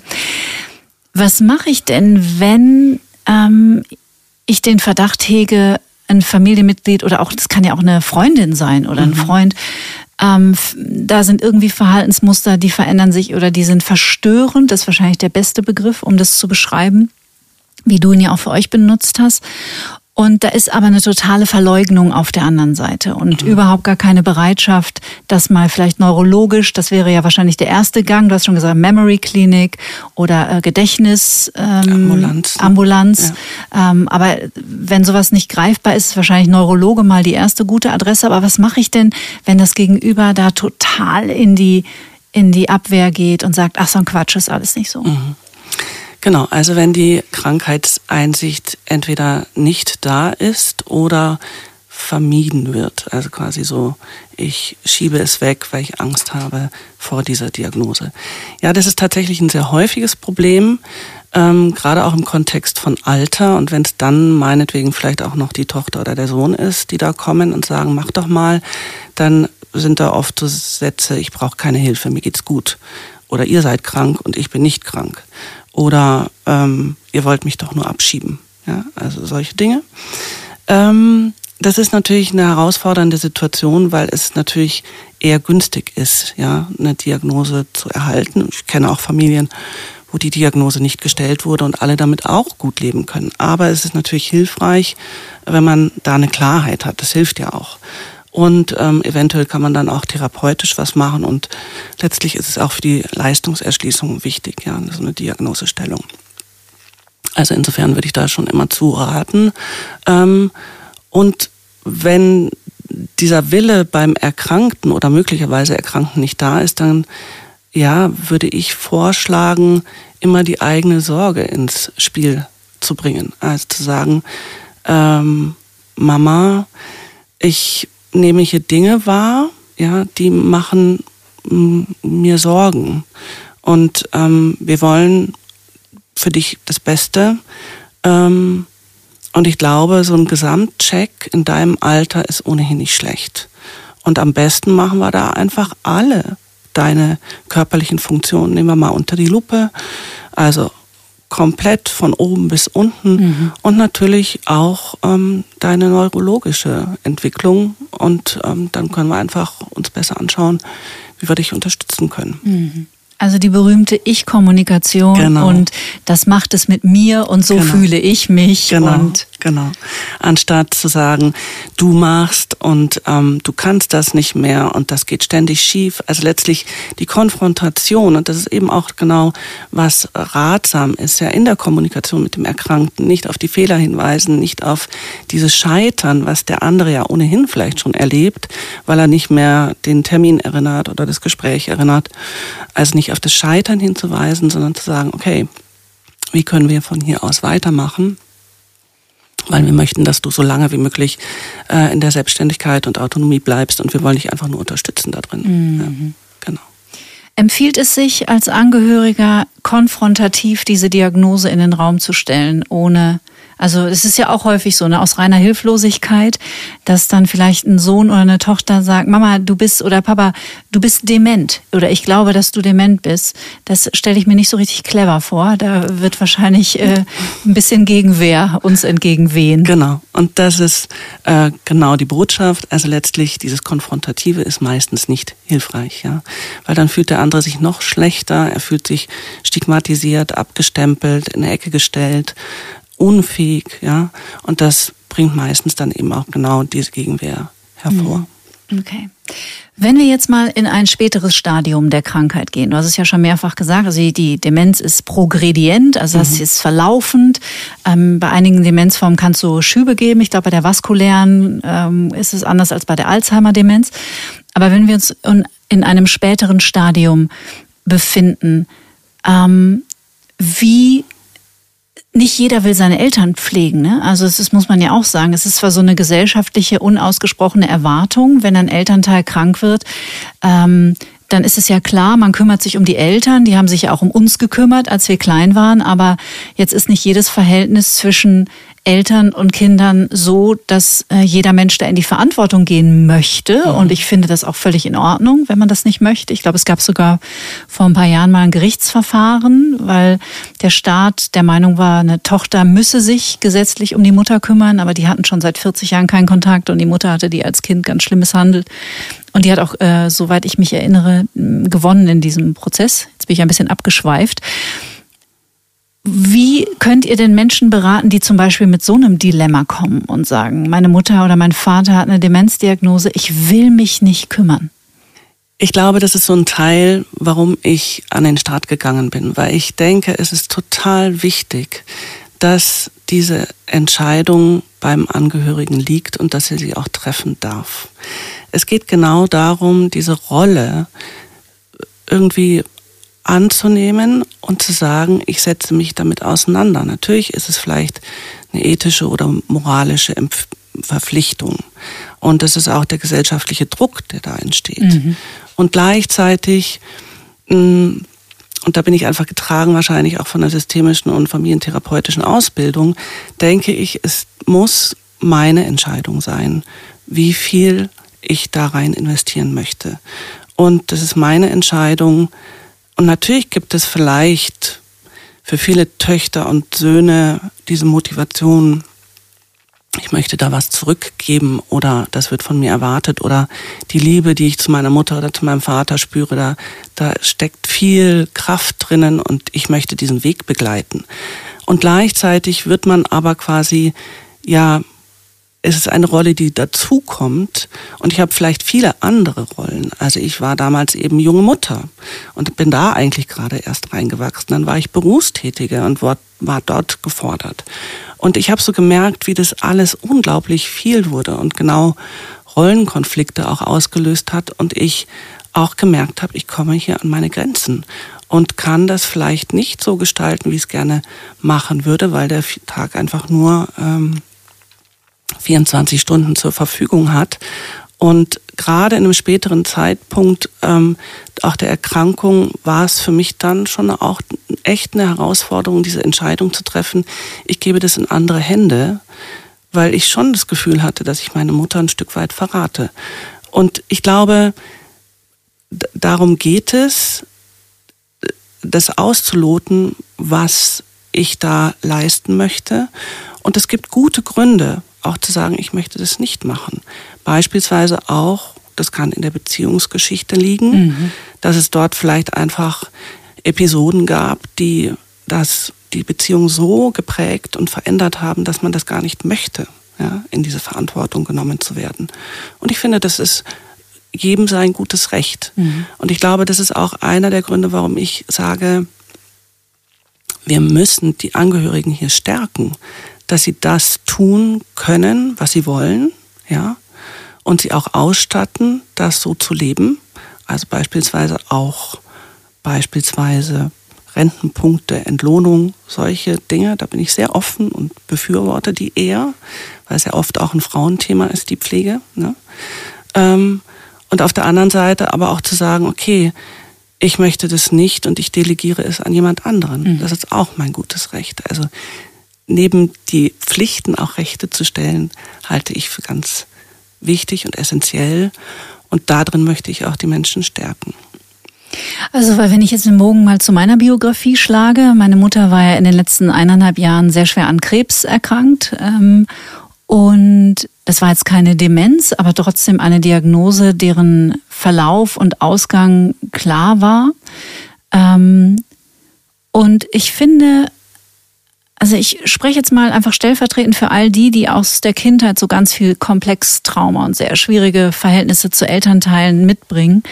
Was mache ich denn, wenn ähm, ich den Verdacht hege, ein Familienmitglied oder auch, das kann ja auch eine Freundin sein oder ein mhm. Freund, Ähm, da sind irgendwie Verhaltensmuster, die verändern sich oder die sind verstörend. Das ist wahrscheinlich der beste Begriff, um das zu beschreiben, wie du ihn ja auch für euch benutzt hast. Und da ist aber eine totale Verleugnung auf der anderen Seite und mhm. überhaupt gar keine Bereitschaft, das mal vielleicht neurologisch, das wäre ja wahrscheinlich der erste Gang, du hast schon gesagt, Memory Clinic oder äh, Gedächtnis ähm, Ambulanz. Ambulanz. Ja. Ähm, aber wenn sowas nicht greifbar ist, ist wahrscheinlich Neurologe mal die erste gute Adresse. Aber was mache ich denn, wenn das Gegenüber da total in die, in die Abwehr geht und sagt, ach so ein Quatsch, ist alles nicht so? Mhm. Genau, also wenn die Krankheitseinsicht entweder nicht da ist oder vermieden wird, also quasi so, ich schiebe es weg, weil ich Angst habe vor dieser Diagnose. Ja, das ist tatsächlich ein sehr häufiges Problem, ähm, gerade auch im Kontext von Alter, und wenn es dann meinetwegen vielleicht auch noch die Tochter oder der Sohn ist, die da kommen und sagen, mach doch mal, dann sind da oft so Sätze, ich brauche keine Hilfe, mir geht's gut. Oder ihr seid krank und ich bin nicht krank. Oder ähm, ihr wollt mich doch nur abschieben. Ja, also solche Dinge. Ähm, das ist natürlich eine herausfordernde Situation, weil es natürlich eher günstig ist, ja, eine Diagnose zu erhalten. Ich kenne auch Familien, wo die Diagnose nicht gestellt wurde und alle damit auch gut leben können. Aber es ist natürlich hilfreich, wenn man da eine Klarheit hat. Das hilft ja auch. Und ähm, eventuell kann man dann auch therapeutisch was machen, und letztlich ist es auch für die Leistungserschließung wichtig, ja, so eine Diagnosestellung. Also insofern würde ich da schon immer zuraten. Ähm, und wenn dieser Wille beim Erkrankten oder möglicherweise Erkrankten nicht da ist, dann ja, würde ich vorschlagen, immer die eigene Sorge ins Spiel zu bringen. Also zu sagen, ähm, Mama, ich nehme hier Dinge wahr, ja, die machen m, mir Sorgen. Und ähm, wir wollen für dich das Beste. Ähm, und ich glaube, so ein Gesamtcheck in deinem Alter ist ohnehin nicht schlecht. Und am besten machen wir da einfach alle deine körperlichen Funktionen, nehmen wir mal unter die Lupe. Also komplett von oben bis unten, mhm. und natürlich auch ähm, deine neurologische Entwicklung, und ähm, dann können wir einfach uns besser anschauen, wie wir dich unterstützen können. Mhm. Also die berühmte Ich-Kommunikation, genau. Und das macht es mit mir und so genau. fühle ich mich. Genau, und genau. Anstatt zu sagen, du machst und ähm, du kannst das nicht mehr und das geht ständig schief. Also letztlich die Konfrontation, und das ist eben auch genau, was ratsam ist, ja, in der Kommunikation mit dem Erkrankten, nicht auf die Fehler hinweisen, nicht auf dieses Scheitern, was der andere ja ohnehin vielleicht schon erlebt, weil er nicht mehr den Termin erinnert oder das Gespräch erinnert. Also nicht auf das Scheitern hinzuweisen, sondern zu sagen, okay, wie können wir von hier aus weitermachen? Weil wir möchten, dass du so lange wie möglich äh, in der Selbstständigkeit und Autonomie bleibst, und wir wollen dich einfach nur unterstützen da drin. Mhm. Ja, genau. Empfiehlt es sich als Angehöriger konfrontativ diese Diagnose in den Raum zu stellen, ohne Also es ist ja auch häufig so, ne, aus reiner Hilflosigkeit, dass dann vielleicht ein Sohn oder eine Tochter sagt, Mama, du bist oder Papa, du bist dement oder ich glaube, dass du dement bist. Das stelle ich mir nicht so richtig clever vor. Da wird wahrscheinlich äh, ein bisschen Gegenwehr uns entgegenwehen. Genau. Und das ist äh, genau die Botschaft. Also letztlich dieses Konfrontative ist meistens nicht hilfreich, ja, weil dann fühlt der andere sich noch schlechter. Er fühlt sich stigmatisiert, abgestempelt, in eine Ecke gestellt, unfähig, ja, und das bringt meistens dann eben auch genau diese Gegenwehr hervor. Okay. Wenn wir jetzt mal in ein späteres Stadium der Krankheit gehen, du hast es ja schon mehrfach gesagt, also die Demenz ist progredient, also das mhm. ist verlaufend. Ähm, bei einigen Demenzformen kann es so Schübe geben. Ich glaube, bei der vaskulären ähm, ist es anders als bei der Alzheimer-Demenz. Aber wenn wir uns in, in einem späteren Stadium befinden, ähm, wie nicht jeder will seine Eltern pflegen, ne? Also es ist, muss man ja auch sagen, es ist zwar so eine gesellschaftliche, unausgesprochene Erwartung, wenn ein Elternteil krank wird, ähm, dann ist es ja klar, man kümmert sich um die Eltern, die haben sich ja auch um uns gekümmert, als wir klein waren, aber jetzt ist nicht jedes Verhältnis zwischen Eltern und Kindern so, dass äh, jeder Mensch da in die Verantwortung gehen möchte. Mhm. Und ich finde das auch völlig in Ordnung, wenn man das nicht möchte. Ich glaube, es gab sogar vor ein paar Jahren mal ein Gerichtsverfahren, weil der Staat der Meinung war, eine Tochter müsse sich gesetzlich um die Mutter kümmern, aber die hatten schon seit vierzig Jahren keinen Kontakt und die Mutter hatte die als Kind ganz schlimm misshandelt. Und die hat auch, äh, soweit ich mich erinnere, gewonnen in diesem Prozess. Jetzt bin ich ein bisschen abgeschweift. Wie könnt ihr den Menschen beraten, die zum Beispiel mit so einem Dilemma kommen und sagen, meine Mutter oder mein Vater hat eine Demenzdiagnose, ich will mich nicht kümmern? Ich glaube, das ist so ein Teil, warum ich an den Start gegangen bin, weil ich denke, es ist total wichtig, dass diese Entscheidung beim Angehörigen liegt und dass er sie auch treffen darf. Es geht genau darum, diese Rolle irgendwie anzunehmen und zu sagen, ich setze mich damit auseinander. Natürlich ist es vielleicht eine ethische oder moralische Empf- Verpflichtung. Und das ist auch der gesellschaftliche Druck, der da entsteht. Mhm. Und gleichzeitig, mh, und da bin ich einfach getragen wahrscheinlich auch von der systemischen und familientherapeutischen Ausbildung, denke ich, es muss meine Entscheidung sein, wie viel ich da rein investieren möchte. Und das ist meine Entscheidung. Und natürlich gibt es vielleicht für viele Töchter und Söhne diese Motivation, ich möchte da was zurückgeben oder das wird von mir erwartet oder die Liebe, die ich zu meiner Mutter oder zu meinem Vater spüre, da, da steckt viel Kraft drinnen und ich möchte diesen Weg begleiten. Und gleichzeitig wird man aber quasi, ja, es ist eine Rolle, die dazukommt und ich habe vielleicht viele andere Rollen. Also ich war damals eben junge Mutter und bin da eigentlich gerade erst reingewachsen. Dann war ich Berufstätige und war dort gefordert. Und ich habe so gemerkt, wie das alles unglaublich viel wurde und genau Rollenkonflikte auch ausgelöst hat und ich auch gemerkt habe, ich komme hier an meine Grenzen und kann das vielleicht nicht so gestalten, wie ich es gerne machen würde, weil der Tag einfach nur ähm, vierundzwanzig Stunden zur Verfügung hat. Und gerade in einem späteren Zeitpunkt ähm, auch der Erkrankung war es für mich dann schon auch echt eine Herausforderung, diese Entscheidung zu treffen. Ich gebe das in andere Hände, weil ich schon das Gefühl hatte, dass ich meine Mutter ein Stück weit verrate. Und ich glaube, d- darum geht es, das auszuloten, was ich da leisten möchte. Und es gibt gute Gründe, auch zu sagen, ich möchte das nicht machen. Beispielsweise auch, das kann in der Beziehungsgeschichte liegen, mhm. dass es dort vielleicht einfach Episoden gab, die das, die Beziehung so geprägt und verändert haben, dass man das gar nicht möchte, ja, in diese Verantwortung genommen zu werden. Und ich finde, das ist jedem sein gutes Recht. Mhm. Und ich glaube, das ist auch einer der Gründe, warum ich sage, wir müssen die Angehörigen hier stärken, dass sie das tun können, was sie wollen, ja, und sie auch ausstatten, das so zu leben. Also beispielsweise auch beispielsweise Rentenpunkte, Entlohnung, solche Dinge. Da bin ich sehr offen und befürworte die eher, weil es ja oft auch ein Frauenthema ist, die Pflege. Ne? Ähm, und auf der anderen Seite aber auch zu sagen, okay, ich möchte das nicht und ich delegiere es an jemand anderen. Mhm. Das ist auch mein gutes Recht. Also neben die Pflichten auch Rechte zu stellen, halte ich für ganz wichtig und essentiell. Und darin möchte ich auch die Menschen stärken. Also, weil wenn ich jetzt den Bogen mal zu meiner Biografie schlage, meine Mutter war ja in den letzten eineinhalb Jahren sehr schwer an Krebs erkrankt. Ähm, und das war jetzt keine Demenz, aber trotzdem eine Diagnose, deren Verlauf und Ausgang klar war. Ähm, und ich finde, also ich spreche jetzt mal einfach stellvertretend für all die, die aus der Kindheit so ganz viel Komplextrauma und sehr schwierige Verhältnisse zu Elternteilen mitbringen.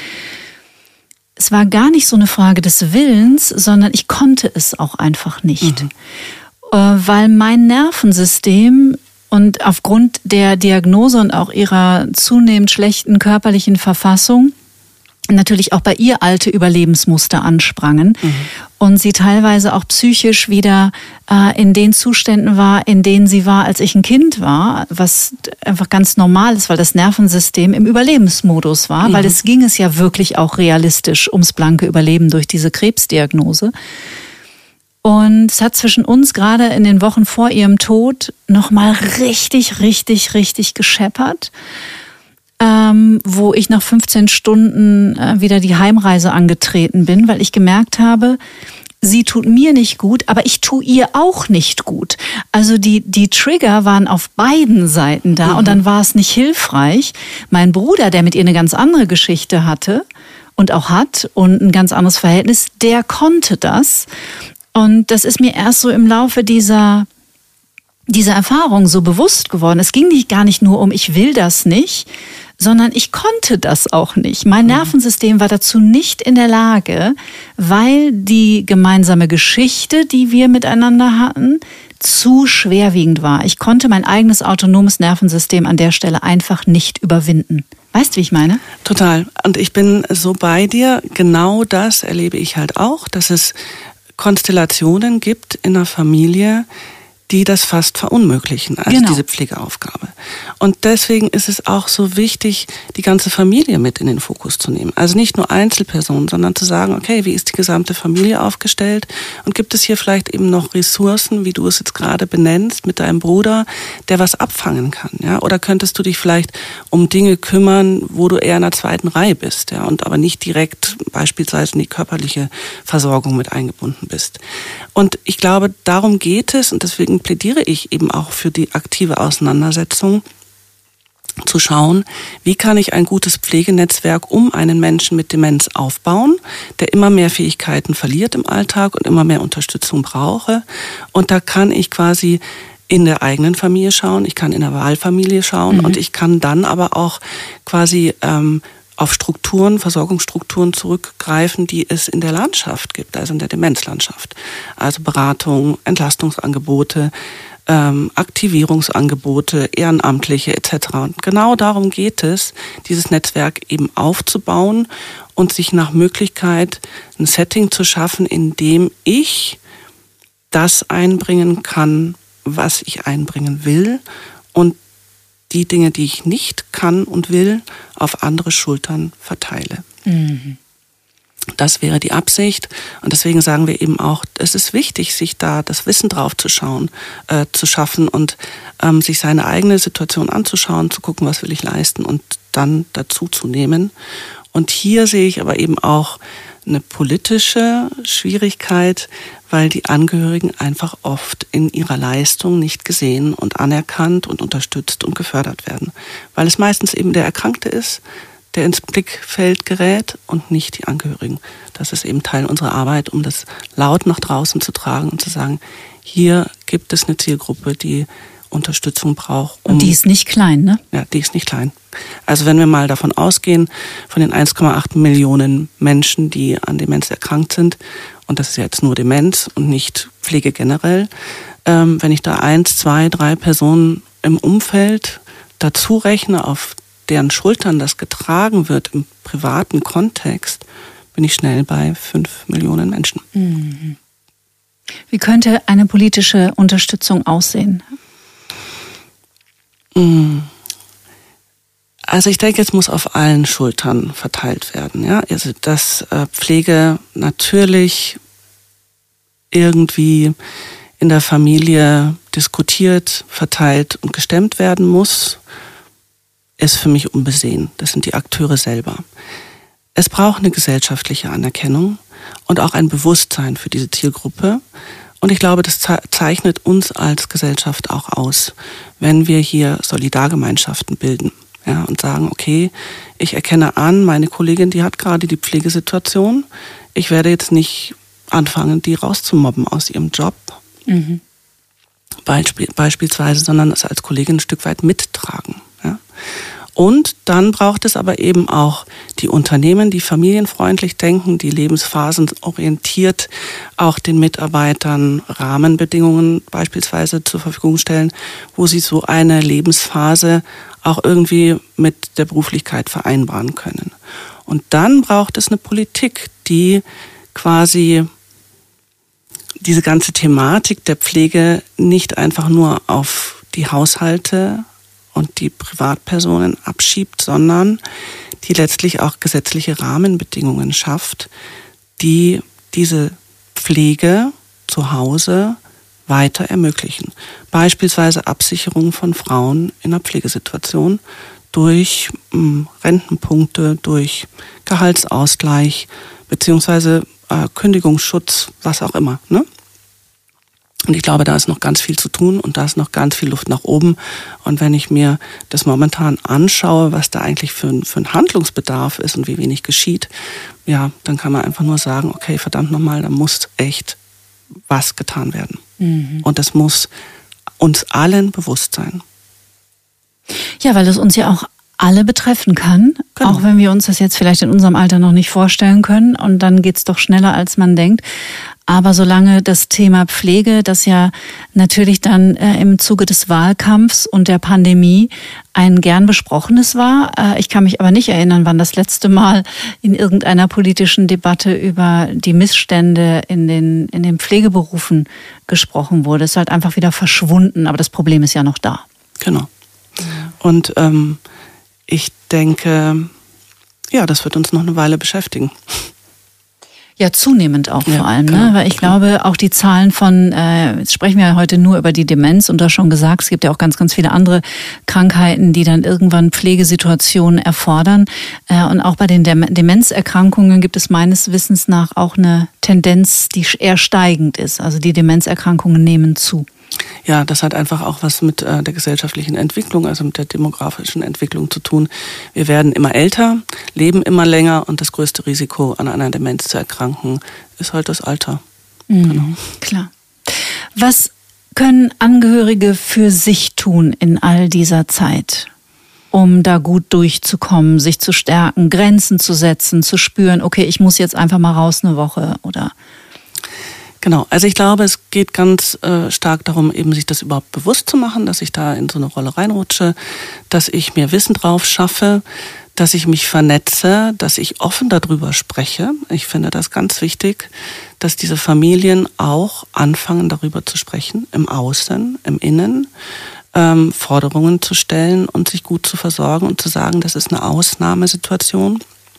Es war gar nicht so eine Frage des Willens, sondern ich konnte es auch einfach nicht. Mhm. Weil mein Nervensystem und aufgrund der Diagnose und auch ihrer zunehmend schlechten körperlichen Verfassung natürlich auch bei ihr alte Überlebensmuster ansprangen mhm. und sie teilweise auch psychisch wieder äh, in den Zuständen war, in denen sie war, als ich ein Kind war, was einfach ganz normal ist, weil das Nervensystem im Überlebensmodus war, mhm. weil es ging es ja wirklich auch realistisch ums blanke Überleben durch diese Krebsdiagnose. Und es hat zwischen uns gerade in den Wochen vor ihrem Tod nochmal richtig, richtig, richtig gescheppert. Ähm, wo ich nach fünfzehn Stunden äh, wieder die Heimreise angetreten bin, weil ich gemerkt habe, sie tut mir nicht gut, aber ich tue ihr auch nicht gut. Also die, die Trigger waren auf beiden Seiten da mhm. und dann war es nicht hilfreich. Mein Bruder, der mit ihr eine ganz andere Geschichte hatte und auch hat und ein ganz anderes Verhältnis, der konnte das. Und das ist mir erst so im Laufe dieser dieser Erfahrung so bewusst geworden. Es ging nicht gar nicht nur um, ich will das nicht, sondern ich konnte das auch nicht. Mein Nervensystem war dazu nicht in der Lage, weil die gemeinsame Geschichte, die wir miteinander hatten, zu schwerwiegend war. Ich konnte mein eigenes autonomes Nervensystem an der Stelle einfach nicht überwinden. Weißt du, wie ich meine? Total. Und ich bin so bei dir. Genau das erlebe ich halt auch, dass es Konstellationen gibt in der Familie, die das fast verunmöglichen, also genau. diese Pflegeaufgabe. Und deswegen ist es auch so wichtig, die ganze Familie mit in den Fokus zu nehmen. Also nicht nur Einzelpersonen, sondern zu sagen, okay, wie ist die gesamte Familie aufgestellt? Und gibt es hier vielleicht eben noch Ressourcen, wie du es jetzt gerade benennst, mit deinem Bruder, der was abfangen kann? Ja? Oder könntest du dich vielleicht um Dinge kümmern, wo du eher in der zweiten Reihe bist, ja? Und aber nicht direkt beispielsweise in die körperliche Versorgung mit eingebunden bist? Und ich glaube, darum geht es und deswegen plädiere ich eben auch für die aktive Auseinandersetzung, zu schauen, wie kann ich ein gutes Pflegenetzwerk um einen Menschen mit Demenz aufbauen, der immer mehr Fähigkeiten verliert im Alltag und immer mehr Unterstützung brauche. Und da kann ich quasi in der eigenen Familie schauen, ich kann in der Wahlfamilie schauen mhm. und ich kann dann aber auch quasi ähm, auf Strukturen, Versorgungsstrukturen zurückgreifen, die es in der Landschaft gibt, also in der Demenzlandschaft. Also Beratung, Entlastungsangebote, ähm, Aktivierungsangebote, Ehrenamtliche et cetera. Und genau darum geht es, dieses Netzwerk eben aufzubauen und sich nach Möglichkeit ein Setting zu schaffen, in dem ich das einbringen kann, was ich einbringen will und die Dinge, die ich nicht kann und will, auf andere Schultern verteile. Mhm. Das wäre die Absicht. Und deswegen sagen wir eben auch, es ist wichtig, sich da das Wissen drauf zu schauen, äh, zu schaffen und ähm, sich seine eigene Situation anzuschauen, zu gucken, was will ich leisten und dann dazu zu nehmen. Und hier sehe ich aber eben auch eine politische Schwierigkeit, weil die Angehörigen einfach oft in ihrer Leistung nicht gesehen und anerkannt und unterstützt und gefördert werden. Weil es meistens eben der Erkrankte ist, der ins Blickfeld gerät und nicht die Angehörigen. Das ist eben Teil unserer Arbeit, um das laut nach draußen zu tragen und zu sagen, hier gibt es eine Zielgruppe, die Unterstützung braucht. Um, und die ist nicht klein, ne? Ja, die ist nicht klein. Also wenn wir mal davon ausgehen, von den eins Komma acht Millionen Menschen, die an Demenz erkrankt sind, und das ist jetzt nur Demenz und nicht Pflege generell, ähm, wenn ich da eins, zwei, drei Personen im Umfeld dazu rechne, auf deren Schultern das getragen wird im privaten Kontext, bin ich schnell bei fünf Millionen Menschen. Mhm. Wie könnte eine politische Unterstützung aussehen? Also ich denke, es muss auf allen Schultern verteilt werden. Ja? Also dass Pflege natürlich irgendwie in der Familie diskutiert, verteilt und gestemmt werden muss, ist für mich unbesehen. Das sind die Akteure selber. Es braucht eine gesellschaftliche Anerkennung und auch ein Bewusstsein für diese Zielgruppe. Und ich glaube, das zeichnet uns als Gesellschaft auch aus, wenn wir hier Solidargemeinschaften bilden, ja, und sagen, okay, ich erkenne an, meine Kollegin, die hat gerade die Pflegesituation. Ich werde jetzt nicht anfangen, die rauszumobben aus ihrem Job, mhm. Beispiel, beispielsweise, sondern es als Kollegin ein Stück weit mittragen. Ja. Und dann braucht es aber eben auch die Unternehmen, die familienfreundlich denken, die lebensphasenorientiert auch den Mitarbeitern Rahmenbedingungen beispielsweise zur Verfügung stellen, wo sie so eine Lebensphase auch irgendwie mit der Beruflichkeit vereinbaren können. Und dann braucht es eine Politik, die quasi diese ganze Thematik der Pflege nicht einfach nur auf die Haushalte und die Privatpersonen abschiebt, sondern die letztlich auch gesetzliche Rahmenbedingungen schafft, die diese Pflege zu Hause weiter ermöglichen. Beispielsweise Absicherung von Frauen in einer Pflegesituation durch mh, Rentenpunkte, durch Gehaltsausgleich beziehungsweise äh, Kündigungsschutz, was auch immer, ne? Und ich glaube, da ist noch ganz viel zu tun und da ist noch ganz viel Luft nach oben. Und wenn ich mir das momentan anschaue, was da eigentlich für ein, für ein Handlungsbedarf ist und wie wenig geschieht, ja, dann kann man einfach nur sagen, okay, verdammt nochmal, da muss echt was getan werden. Mhm. Und das muss uns allen bewusst sein. Ja, weil es uns ja auch alle betreffen kann, genau. Auch wenn wir uns das jetzt vielleicht in unserem Alter noch nicht vorstellen können. Und dann geht's doch schneller, als man denkt. Aber solange das Thema Pflege, das ja natürlich dann äh, im Zuge des Wahlkampfs und der Pandemie ein gern besprochenes war. Äh, ich kann mich aber nicht erinnern, wann das letzte Mal in irgendeiner politischen Debatte über die Missstände in den, in den Pflegeberufen gesprochen wurde. Es ist halt einfach wieder verschwunden, aber das Problem ist ja noch da. Genau. Und ähm, ich denke, ja, das wird uns noch eine Weile beschäftigen. Ja, zunehmend auch ja, vor allem, genau. ne? Weil ich glaube, auch die Zahlen von, äh, jetzt sprechen wir ja heute nur über die Demenz und du hast schon gesagt, es gibt ja auch ganz, ganz viele andere Krankheiten, die dann irgendwann Pflegesituationen erfordern. Äh, und auch bei den Dem- Demenzerkrankungen gibt es meines Wissens nach auch eine Tendenz, die eher steigend ist. Also die Demenzerkrankungen nehmen zu. Ja, das hat einfach auch was mit äh, der gesellschaftlichen Entwicklung, also mit der demografischen Entwicklung zu tun. Wir werden immer älter, leben immer länger und das größte Risiko, an einer Demenz zu erkranken, ist halt das Alter. Mhm, genau. Klar. Was können Angehörige für sich tun in all dieser Zeit, um da gut durchzukommen, sich zu stärken, Grenzen zu setzen, zu spüren, okay, ich muss jetzt einfach mal raus eine Woche oder... Genau, also ich glaube, es geht ganz äh, stark darum, eben sich das überhaupt bewusst zu machen, dass ich da in so eine Rolle reinrutsche, dass ich mir Wissen drauf schaffe, dass ich mich vernetze, dass ich offen darüber spreche. Ich finde das ganz wichtig, dass diese Familien auch anfangen, darüber zu sprechen, im Außen, im Innen, ähm, Forderungen zu stellen und sich gut zu versorgen und zu sagen, das ist eine Ausnahmesituation.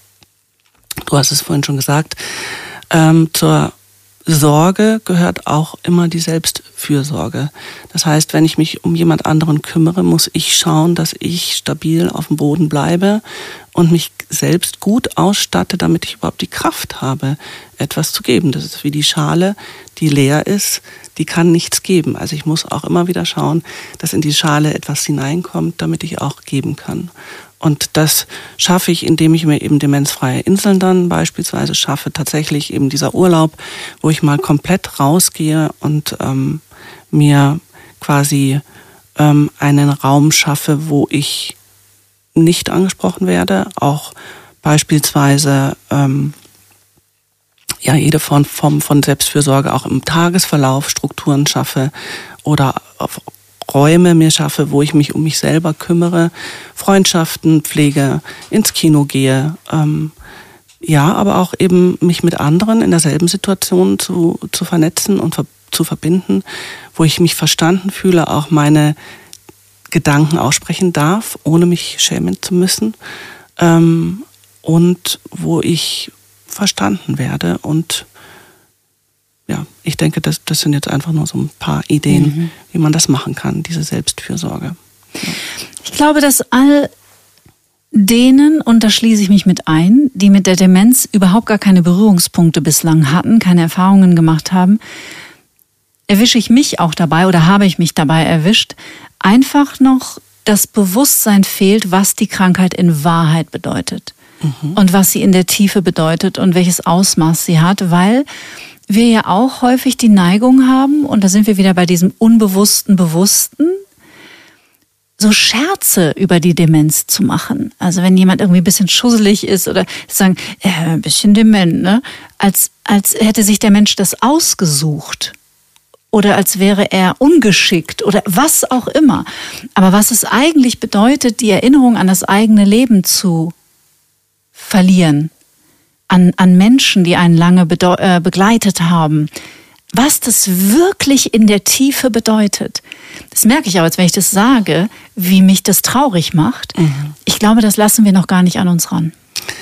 Du hast es vorhin schon gesagt, ähm, zur Sorge gehört auch immer die Selbstfürsorge. Das heißt, wenn ich mich um jemand anderen kümmere, muss ich schauen, dass ich stabil auf dem Boden bleibe und mich selbst gut ausstatte, damit ich überhaupt die Kraft habe, etwas zu geben. Das ist wie die Schale, die leer ist, die kann nichts geben. Also ich muss auch immer wieder schauen, dass in die Schale etwas hineinkommt, damit ich auch geben kann. Und das schaffe ich, indem ich mir eben demenzfreie Inseln dann beispielsweise schaffe, tatsächlich eben dieser Urlaub, wo ich mal komplett rausgehe und ähm, mir quasi ähm, einen Raum schaffe, wo ich nicht angesprochen werde, auch beispielsweise ähm, ja jede Form, Form von Selbstfürsorge auch im Tagesverlauf Strukturen schaffe oder auf Räume mir schaffe, wo ich mich um mich selber kümmere, Freundschaften pflege, ins Kino gehe, ähm, ja, aber auch eben mich mit anderen in derselben Situation zu, zu vernetzen und ver- zu verbinden, wo ich mich verstanden fühle, auch meine Gedanken aussprechen darf, ohne mich schämen zu müssen, ähm, und wo ich verstanden werde und ja, ich denke, das, das sind jetzt einfach nur so ein paar Ideen, mhm. wie man das machen kann, diese Selbstfürsorge. Ja. Ich glaube, dass all denen, und da schließe ich mich mit ein, die mit der Demenz überhaupt gar keine Berührungspunkte bislang hatten, keine Erfahrungen gemacht haben, erwische ich mich auch dabei oder habe ich mich dabei erwischt, einfach noch das Bewusstsein fehlt, was die Krankheit in Wahrheit bedeutet mhm. und was sie in der Tiefe bedeutet und welches Ausmaß sie hat, weil wir ja auch häufig die Neigung haben, und da sind wir wieder bei diesem unbewussten Bewussten, so Scherze über die Demenz zu machen. Also wenn jemand irgendwie ein bisschen schusselig ist oder sagen, äh, ein bisschen dement, ne? Als, als hätte sich der Mensch das ausgesucht. Oder als wäre er ungeschickt oder was auch immer. Aber was es eigentlich bedeutet, die Erinnerung an das eigene Leben zu verlieren, an, an Menschen, die einen lange bedeu- äh, begleitet haben, was das wirklich in der Tiefe bedeutet. Das merke ich auch, als wenn ich das sage, wie mich das traurig macht. Mhm. Ich glaube, das lassen wir noch gar nicht an uns ran.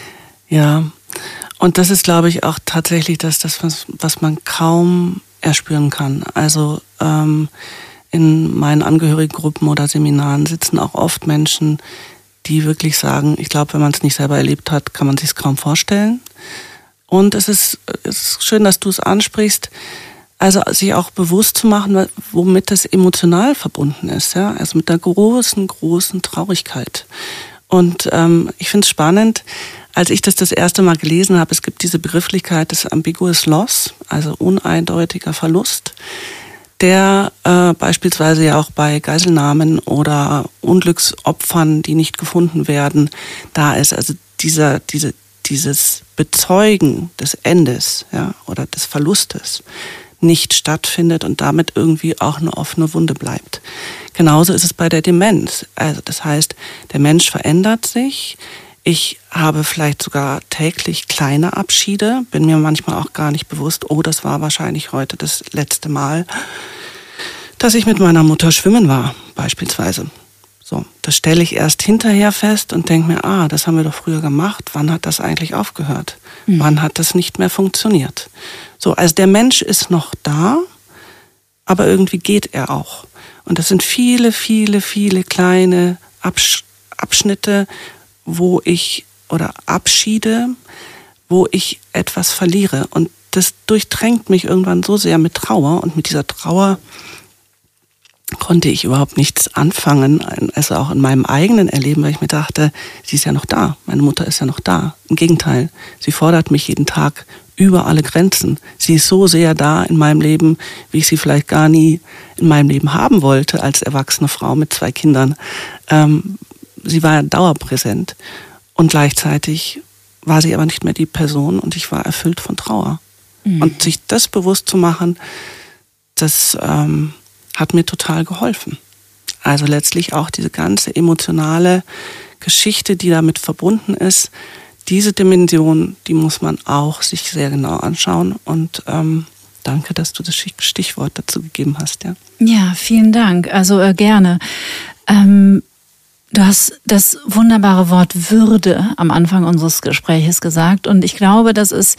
Ja, und das ist, glaube ich, auch tatsächlich das, das was, was man kaum erspüren kann. Also ähm, in meinen Angehörigengruppen oder Seminaren sitzen auch oft Menschen, die wirklich sagen, ich glaube, wenn man es nicht selber erlebt hat, kann man sich es kaum vorstellen. Und es ist, es ist schön, dass du es ansprichst, also sich auch bewusst zu machen, womit das emotional verbunden ist, ja, also mit der großen, großen Traurigkeit. Und ähm, ich finde es spannend, als ich das das erste Mal gelesen habe, es gibt diese Begrifflichkeit des ambiguous loss, also uneindeutiger Verlust, der äh, beispielsweise ja auch bei Geiselnahmen oder Unglücksopfern, die nicht gefunden werden, da ist. Also dieser, diese, dieses Bezeugen des Endes, ja, oder des Verlustes nicht stattfindet und damit irgendwie auch eine offene Wunde bleibt. Genauso ist es bei der Demenz. Also das heißt, der Mensch verändert sich. Ich habe vielleicht sogar täglich kleine Abschiede, bin mir manchmal auch gar nicht bewusst, oh, das war wahrscheinlich heute das letzte Mal, dass ich mit meiner Mutter schwimmen war, beispielsweise. So, das stelle ich erst hinterher fest und denke mir, ah, das haben wir doch früher gemacht. Wann hat das eigentlich aufgehört? Mhm. Wann hat das nicht mehr funktioniert? So, also der Mensch ist noch da, aber irgendwie geht er auch. Und das sind viele, viele, viele kleine Absch- Abschnitte, wo ich, oder Abschiede, wo ich etwas verliere. Und das durchdrängt mich irgendwann so sehr mit Trauer. Und mit dieser Trauer konnte ich überhaupt nichts anfangen, also auch in meinem eigenen Erleben, weil ich mir dachte, sie ist ja noch da, meine Mutter ist ja noch da. Im Gegenteil, sie fordert mich jeden Tag über alle Grenzen. Sie ist so sehr da in meinem Leben, wie ich sie vielleicht gar nie in meinem Leben haben wollte, als erwachsene Frau mit zwei Kindern. Ähm, sie war dauerpräsent und gleichzeitig war sie aber nicht mehr die Person und ich war erfüllt von Trauer. Mhm. Und sich das bewusst zu machen, das ähm, hat mir total geholfen. Also letztlich auch diese ganze emotionale Geschichte, die damit verbunden ist, diese Dimension, die muss man auch sich sehr genau anschauen. Und ähm, danke, dass du das Stichwort dazu gegeben hast. Ja, ja, vielen Dank. Also äh, gerne. Ähm, du hast das wunderbare Wort Würde am Anfang unseres Gespräches gesagt. Und ich glaube, dass es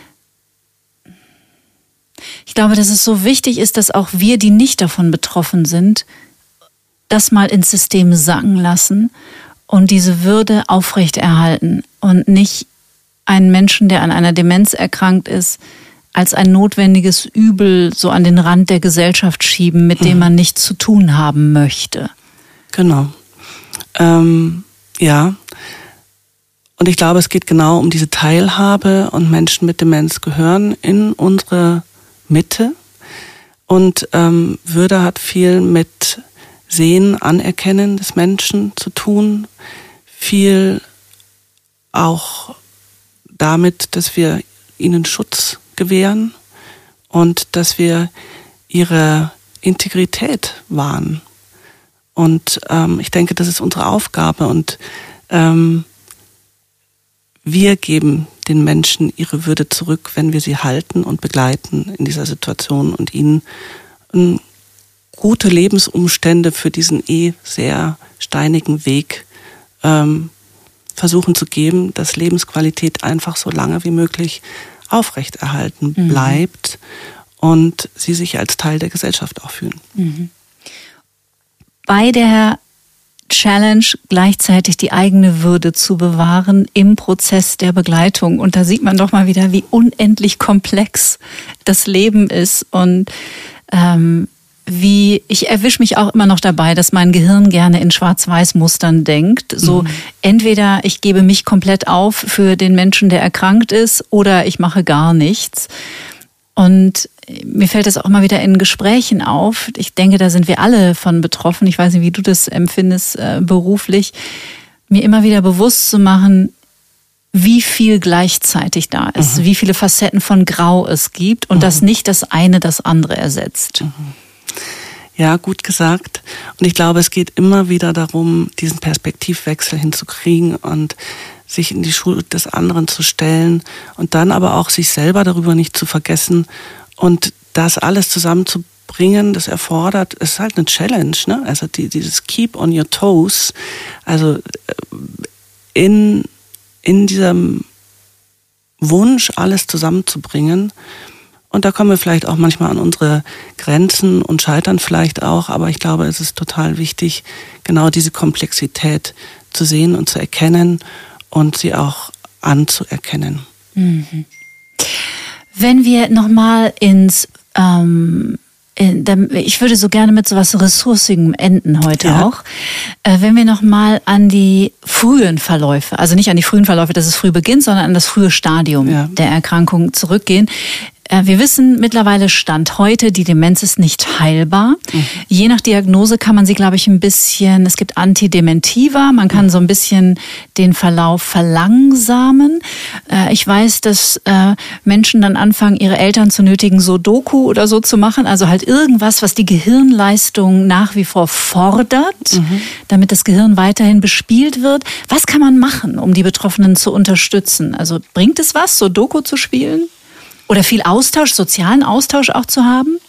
Ich glaube, dass es so wichtig ist, dass auch wir, die nicht davon betroffen sind, das mal ins System sacken lassen und diese Würde aufrechterhalten und nicht einen Menschen, der an einer Demenz erkrankt ist, als ein notwendiges Übel so an den Rand der Gesellschaft schieben, mit dem man nichts zu tun haben möchte. Genau. Ähm, ja. Und ich glaube, es geht genau um diese Teilhabe und Menschen mit Demenz gehören in unsere Mitte. Und ähm, Würde hat viel mit Sehen, Anerkennen des Menschen zu tun, viel auch damit, dass wir ihnen Schutz gewähren und dass wir ihre Integrität wahren. Und ähm, ich denke, das ist unsere Aufgabe und ähm, wir geben den Menschen ihre Würde zurück, wenn wir sie halten und begleiten in dieser Situation und ihnen ähm, gute Lebensumstände für diesen eh sehr steinigen Weg ähm, versuchen zu geben, dass Lebensqualität einfach so lange wie möglich aufrechterhalten bleibt. und sie sich als Teil der Gesellschaft auch fühlen. Mhm. Bei der Challenge gleichzeitig die eigene Würde zu bewahren im Prozess der Begleitung. Und da sieht man doch mal wieder, wie unendlich komplex das Leben ist und ähm, wie, ich erwische mich auch immer noch dabei, dass mein Gehirn gerne in Schwarz-Weiß-Mustern denkt. So, mhm. entweder ich gebe mich komplett auf für den Menschen, der erkrankt ist, oder ich mache gar nichts. Und mir fällt das auch immer wieder in Gesprächen auf. Ich denke, da sind wir alle von betroffen. Ich weiß nicht, wie du das empfindest äh, beruflich. Mir immer wieder bewusst zu machen, wie viel gleichzeitig da ist, mhm. wie viele Facetten von Grau es gibt und mhm. dass nicht das eine das andere ersetzt. Mhm. Ja, gut gesagt. Und ich glaube, es geht immer wieder darum, diesen Perspektivwechsel hinzukriegen und sich in die Schuld des anderen zu stellen und dann aber auch sich selber darüber nicht zu vergessen und das alles zusammenzubringen, das erfordert, es ist halt eine Challenge, ne? Also die, dieses Keep on your toes, also in, in diesem Wunsch, alles zusammenzubringen. Und da kommen wir vielleicht auch manchmal an unsere Grenzen und scheitern vielleicht auch, aber ich glaube, es ist total wichtig, genau diese Komplexität zu sehen und zu erkennen und sie auch anzuerkennen. Mhm. Wenn wir nochmal ins, ähm, in, ich würde so gerne mit so was Ressourcigem enden heute ja. auch, äh, wenn wir nochmal an die frühen Verläufe, also nicht an die frühen Verläufe, dass es früh beginnt, sondern an das frühe Stadium ja. der Erkrankung zurückgehen. Wir wissen mittlerweile, Stand heute, die Demenz ist nicht heilbar. Mhm. Je nach Diagnose kann man sie, glaube ich, ein bisschen, es gibt Antidementiva, man kann so ein bisschen den Verlauf verlangsamen. Ich weiß, dass Menschen dann anfangen, ihre Eltern zu nötigen, Sudoku oder so zu machen, also halt irgendwas, was die Gehirnleistung nach wie vor fordert, mhm. damit das Gehirn weiterhin bespielt wird. Was kann man machen, um die Betroffenen zu unterstützen? Also bringt es was, Sudoku zu spielen? Oder viel Austausch, sozialen Austausch auch zu haben?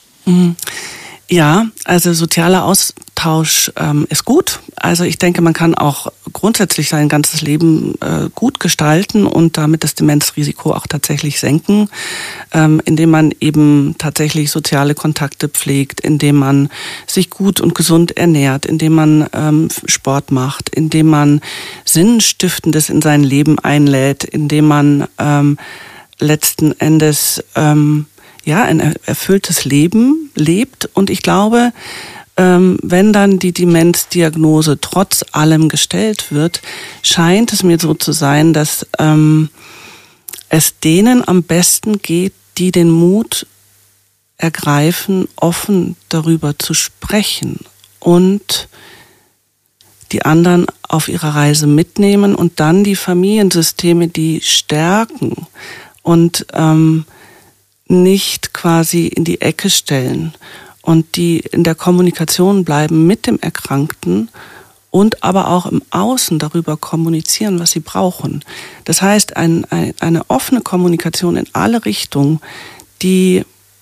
Ja, also sozialer Austausch ähm, ist gut. Also ich denke, man kann auch grundsätzlich sein ganzes Leben äh, gut gestalten und damit das Demenzrisiko auch tatsächlich senken, ähm, indem man eben tatsächlich soziale Kontakte pflegt, indem man sich gut und gesund ernährt, indem man ähm, Sport macht, indem man Sinnstiftendes in sein Leben einlädt, indem man ähm, letzten Endes ähm, ja ein erfülltes Leben lebt. Und ich glaube, ähm, wenn dann die Demenzdiagnose trotz allem gestellt wird, scheint es mir so zu sein, dass ähm, es denen am besten geht, die den Mut ergreifen, offen darüber zu sprechen und die anderen auf ihrer Reise mitnehmen und dann die Familiensysteme, die stärken und ähm, nicht quasi in die Ecke stellen und die in der Kommunikation bleiben mit dem Erkrankten und aber auch im Außen darüber kommunizieren, was sie brauchen. Das heißt, ein, ein, eine offene Kommunikation in alle Richtungen, die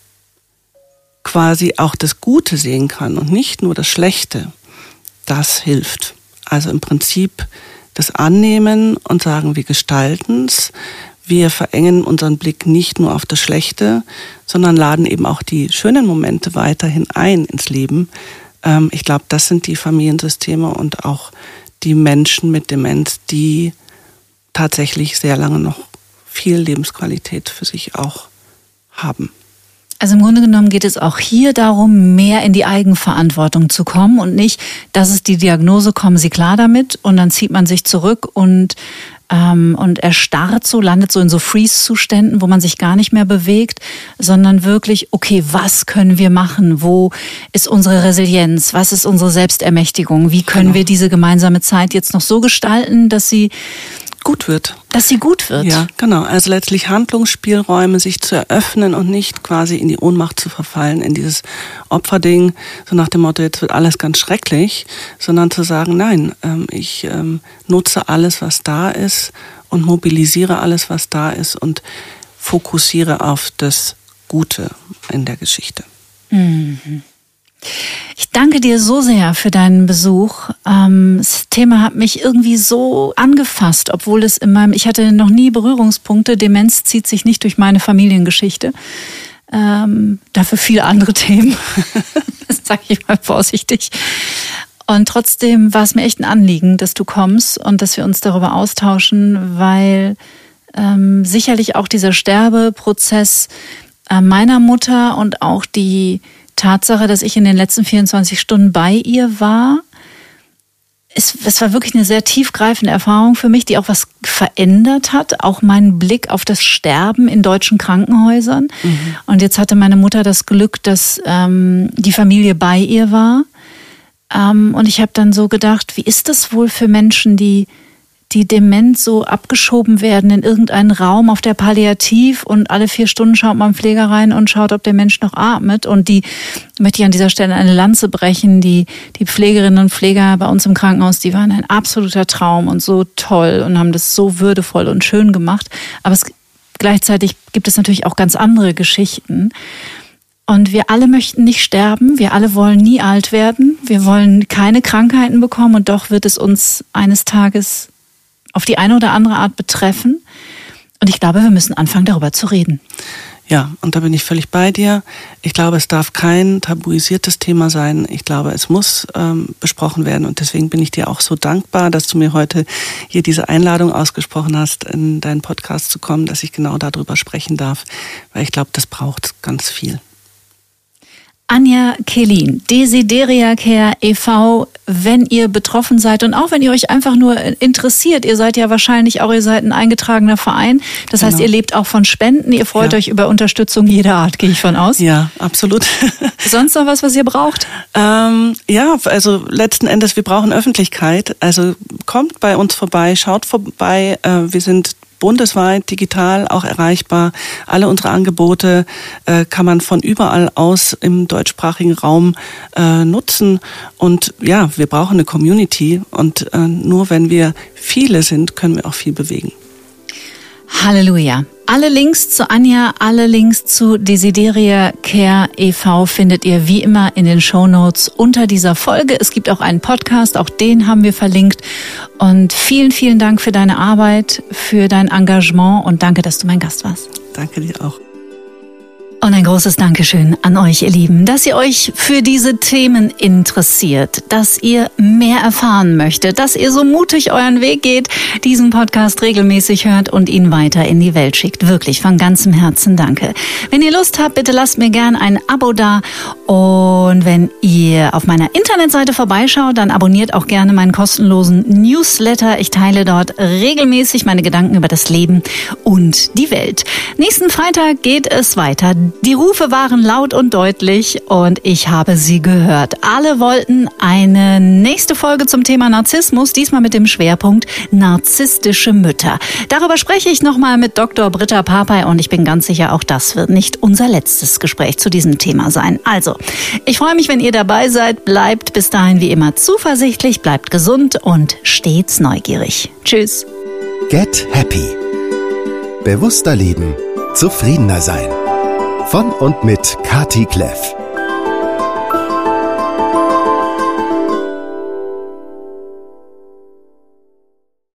quasi auch das Gute sehen kann und nicht nur das Schlechte, das hilft. Also im Prinzip das Annehmen und sagen, wir gestalten es. Wir verengen unseren Blick nicht nur auf das Schlechte, sondern laden eben auch die schönen Momente weiterhin ein ins Leben. Ähm, ich glaube, das sind die Familiensysteme und auch die Menschen mit Demenz, die tatsächlich sehr lange noch viel Lebensqualität für sich auch haben. Also im Grunde genommen geht es auch hier darum, mehr in die Eigenverantwortung zu kommen und nicht, das ist die Diagnose, kommen Sie klar damit und dann zieht man sich zurück und ähm, und erstarrt so, landet so in so Freeze-Zuständen, wo man sich gar nicht mehr bewegt, sondern wirklich, okay, was können wir machen? Wo ist unsere Resilienz? Was ist unsere Selbstermächtigung? Wie können genau. wir diese gemeinsame Zeit jetzt noch so gestalten, dass sie gut wird. Dass sie gut wird. Ja, genau. Also letztlich Handlungsspielräume sich zu eröffnen und nicht quasi in die Ohnmacht zu verfallen, in dieses Opferding, so nach dem Motto, jetzt wird alles ganz schrecklich, sondern zu sagen, nein, ähm, ich ähm, nutze alles, was da ist und mobilisiere alles, was da ist und fokussiere auf das Gute in der Geschichte. Mhm. Ich danke dir so sehr für deinen Besuch. Das Thema hat mich irgendwie so angefasst, obwohl es in meinem, ich hatte noch nie Berührungspunkte. Demenz zieht sich nicht durch meine Familiengeschichte. ähm, dafür viele andere Themen. Das sage ich mal vorsichtig. Und trotzdem war es mir echt ein Anliegen, dass du kommst und dass wir uns darüber austauschen, weil ähm, sicherlich auch dieser Sterbeprozess äh, meiner Mutter und auch die Tatsache, dass ich in den letzten vierundzwanzig Stunden bei ihr war, es, es war wirklich eine sehr tiefgreifende Erfahrung für mich, die auch was verändert hat, auch meinen Blick auf das Sterben in deutschen Krankenhäusern. Mhm. Und jetzt hatte meine Mutter das Glück, dass ähm, die Familie bei ihr war. Ähm, und ich habe dann so gedacht, wie ist das wohl für Menschen, die die dement so abgeschoben werden in irgendeinen Raum auf der Palliativ und alle vier Stunden schaut man Pfleger rein und schaut, ob der Mensch noch atmet. Und die, möchte ich an dieser Stelle eine Lanze brechen, die, die Pflegerinnen und Pfleger bei uns im Krankenhaus, die waren ein absoluter Traum und so toll und haben das so würdevoll und schön gemacht. Aber es, gleichzeitig gibt es natürlich auch ganz andere Geschichten. Und wir alle möchten nicht sterben, wir alle wollen nie alt werden, wir wollen keine Krankheiten bekommen und doch wird es uns eines Tages auf die eine oder andere Art betreffen. Und ich glaube, wir müssen anfangen, darüber zu reden. Ja, und da bin ich völlig bei dir. Ich glaube, es darf kein tabuisiertes Thema sein. Ich glaube, es muss ähm, besprochen werden. Und deswegen bin ich dir auch so dankbar, dass du mir heute hier diese Einladung ausgesprochen hast, in deinen Podcast zu kommen, dass ich genau darüber sprechen darf. Weil ich glaube, das braucht ganz viel. Anja Kehlin, Desideria Care e V, wenn ihr betroffen seid und auch wenn ihr euch einfach nur interessiert, ihr seid ja wahrscheinlich auch, ihr seid ein eingetragener Verein, das genau. heißt, ihr lebt auch von Spenden, ihr freut ja. euch über Unterstützung jeder Art, gehe ich von aus. Ja, absolut. Sonst noch was, was ihr braucht? Ähm, ja, also letzten Endes, wir brauchen Öffentlichkeit, also kommt bei uns vorbei, schaut vorbei, äh, wir sind bundesweit digital auch erreichbar. Alle unsere Angebote äh, kann man von überall aus im deutschsprachigen Raum äh, nutzen. Und ja, wir brauchen eine Community. Und äh, nur wenn wir viele sind, können wir auch viel bewegen. Halleluja. Alle Links zu Anja, alle Links zu Desideria Care e V findet ihr wie immer in den Shownotes unter dieser Folge. Es gibt auch einen Podcast, auch den haben wir verlinkt. Und vielen, vielen Dank für deine Arbeit, für dein Engagement und danke, dass du mein Gast warst. Danke dir auch. Und ein großes Dankeschön an euch, ihr Lieben, dass ihr euch für diese Themen interessiert, dass ihr mehr erfahren möchtet, dass ihr so mutig euren Weg geht, diesen Podcast regelmäßig hört und ihn weiter in die Welt schickt. Wirklich von ganzem Herzen danke. Wenn ihr Lust habt, bitte lasst mir gern ein Abo da. Und wenn ihr auf meiner Internetseite vorbeischaut, dann abonniert auch gerne meinen kostenlosen Newsletter. Ich teile dort regelmäßig meine Gedanken über das Leben und die Welt. Nächsten Freitag geht es weiter. Die Rufe waren laut und deutlich und ich habe sie gehört. Alle wollten eine nächste Folge zum Thema Narzissmus, diesmal mit dem Schwerpunkt narzisstische Mütter. Darüber spreche ich nochmal mit Doktor Britta Papay und ich bin ganz sicher, auch das wird nicht unser letztes Gespräch zu diesem Thema sein. Also, ich freue mich, wenn ihr dabei seid. Bleibt bis dahin wie immer zuversichtlich, bleibt gesund und stets neugierig. Tschüss. Get Happy. Bewusster leben, zufriedener sein. Von und mit Kati Kleff.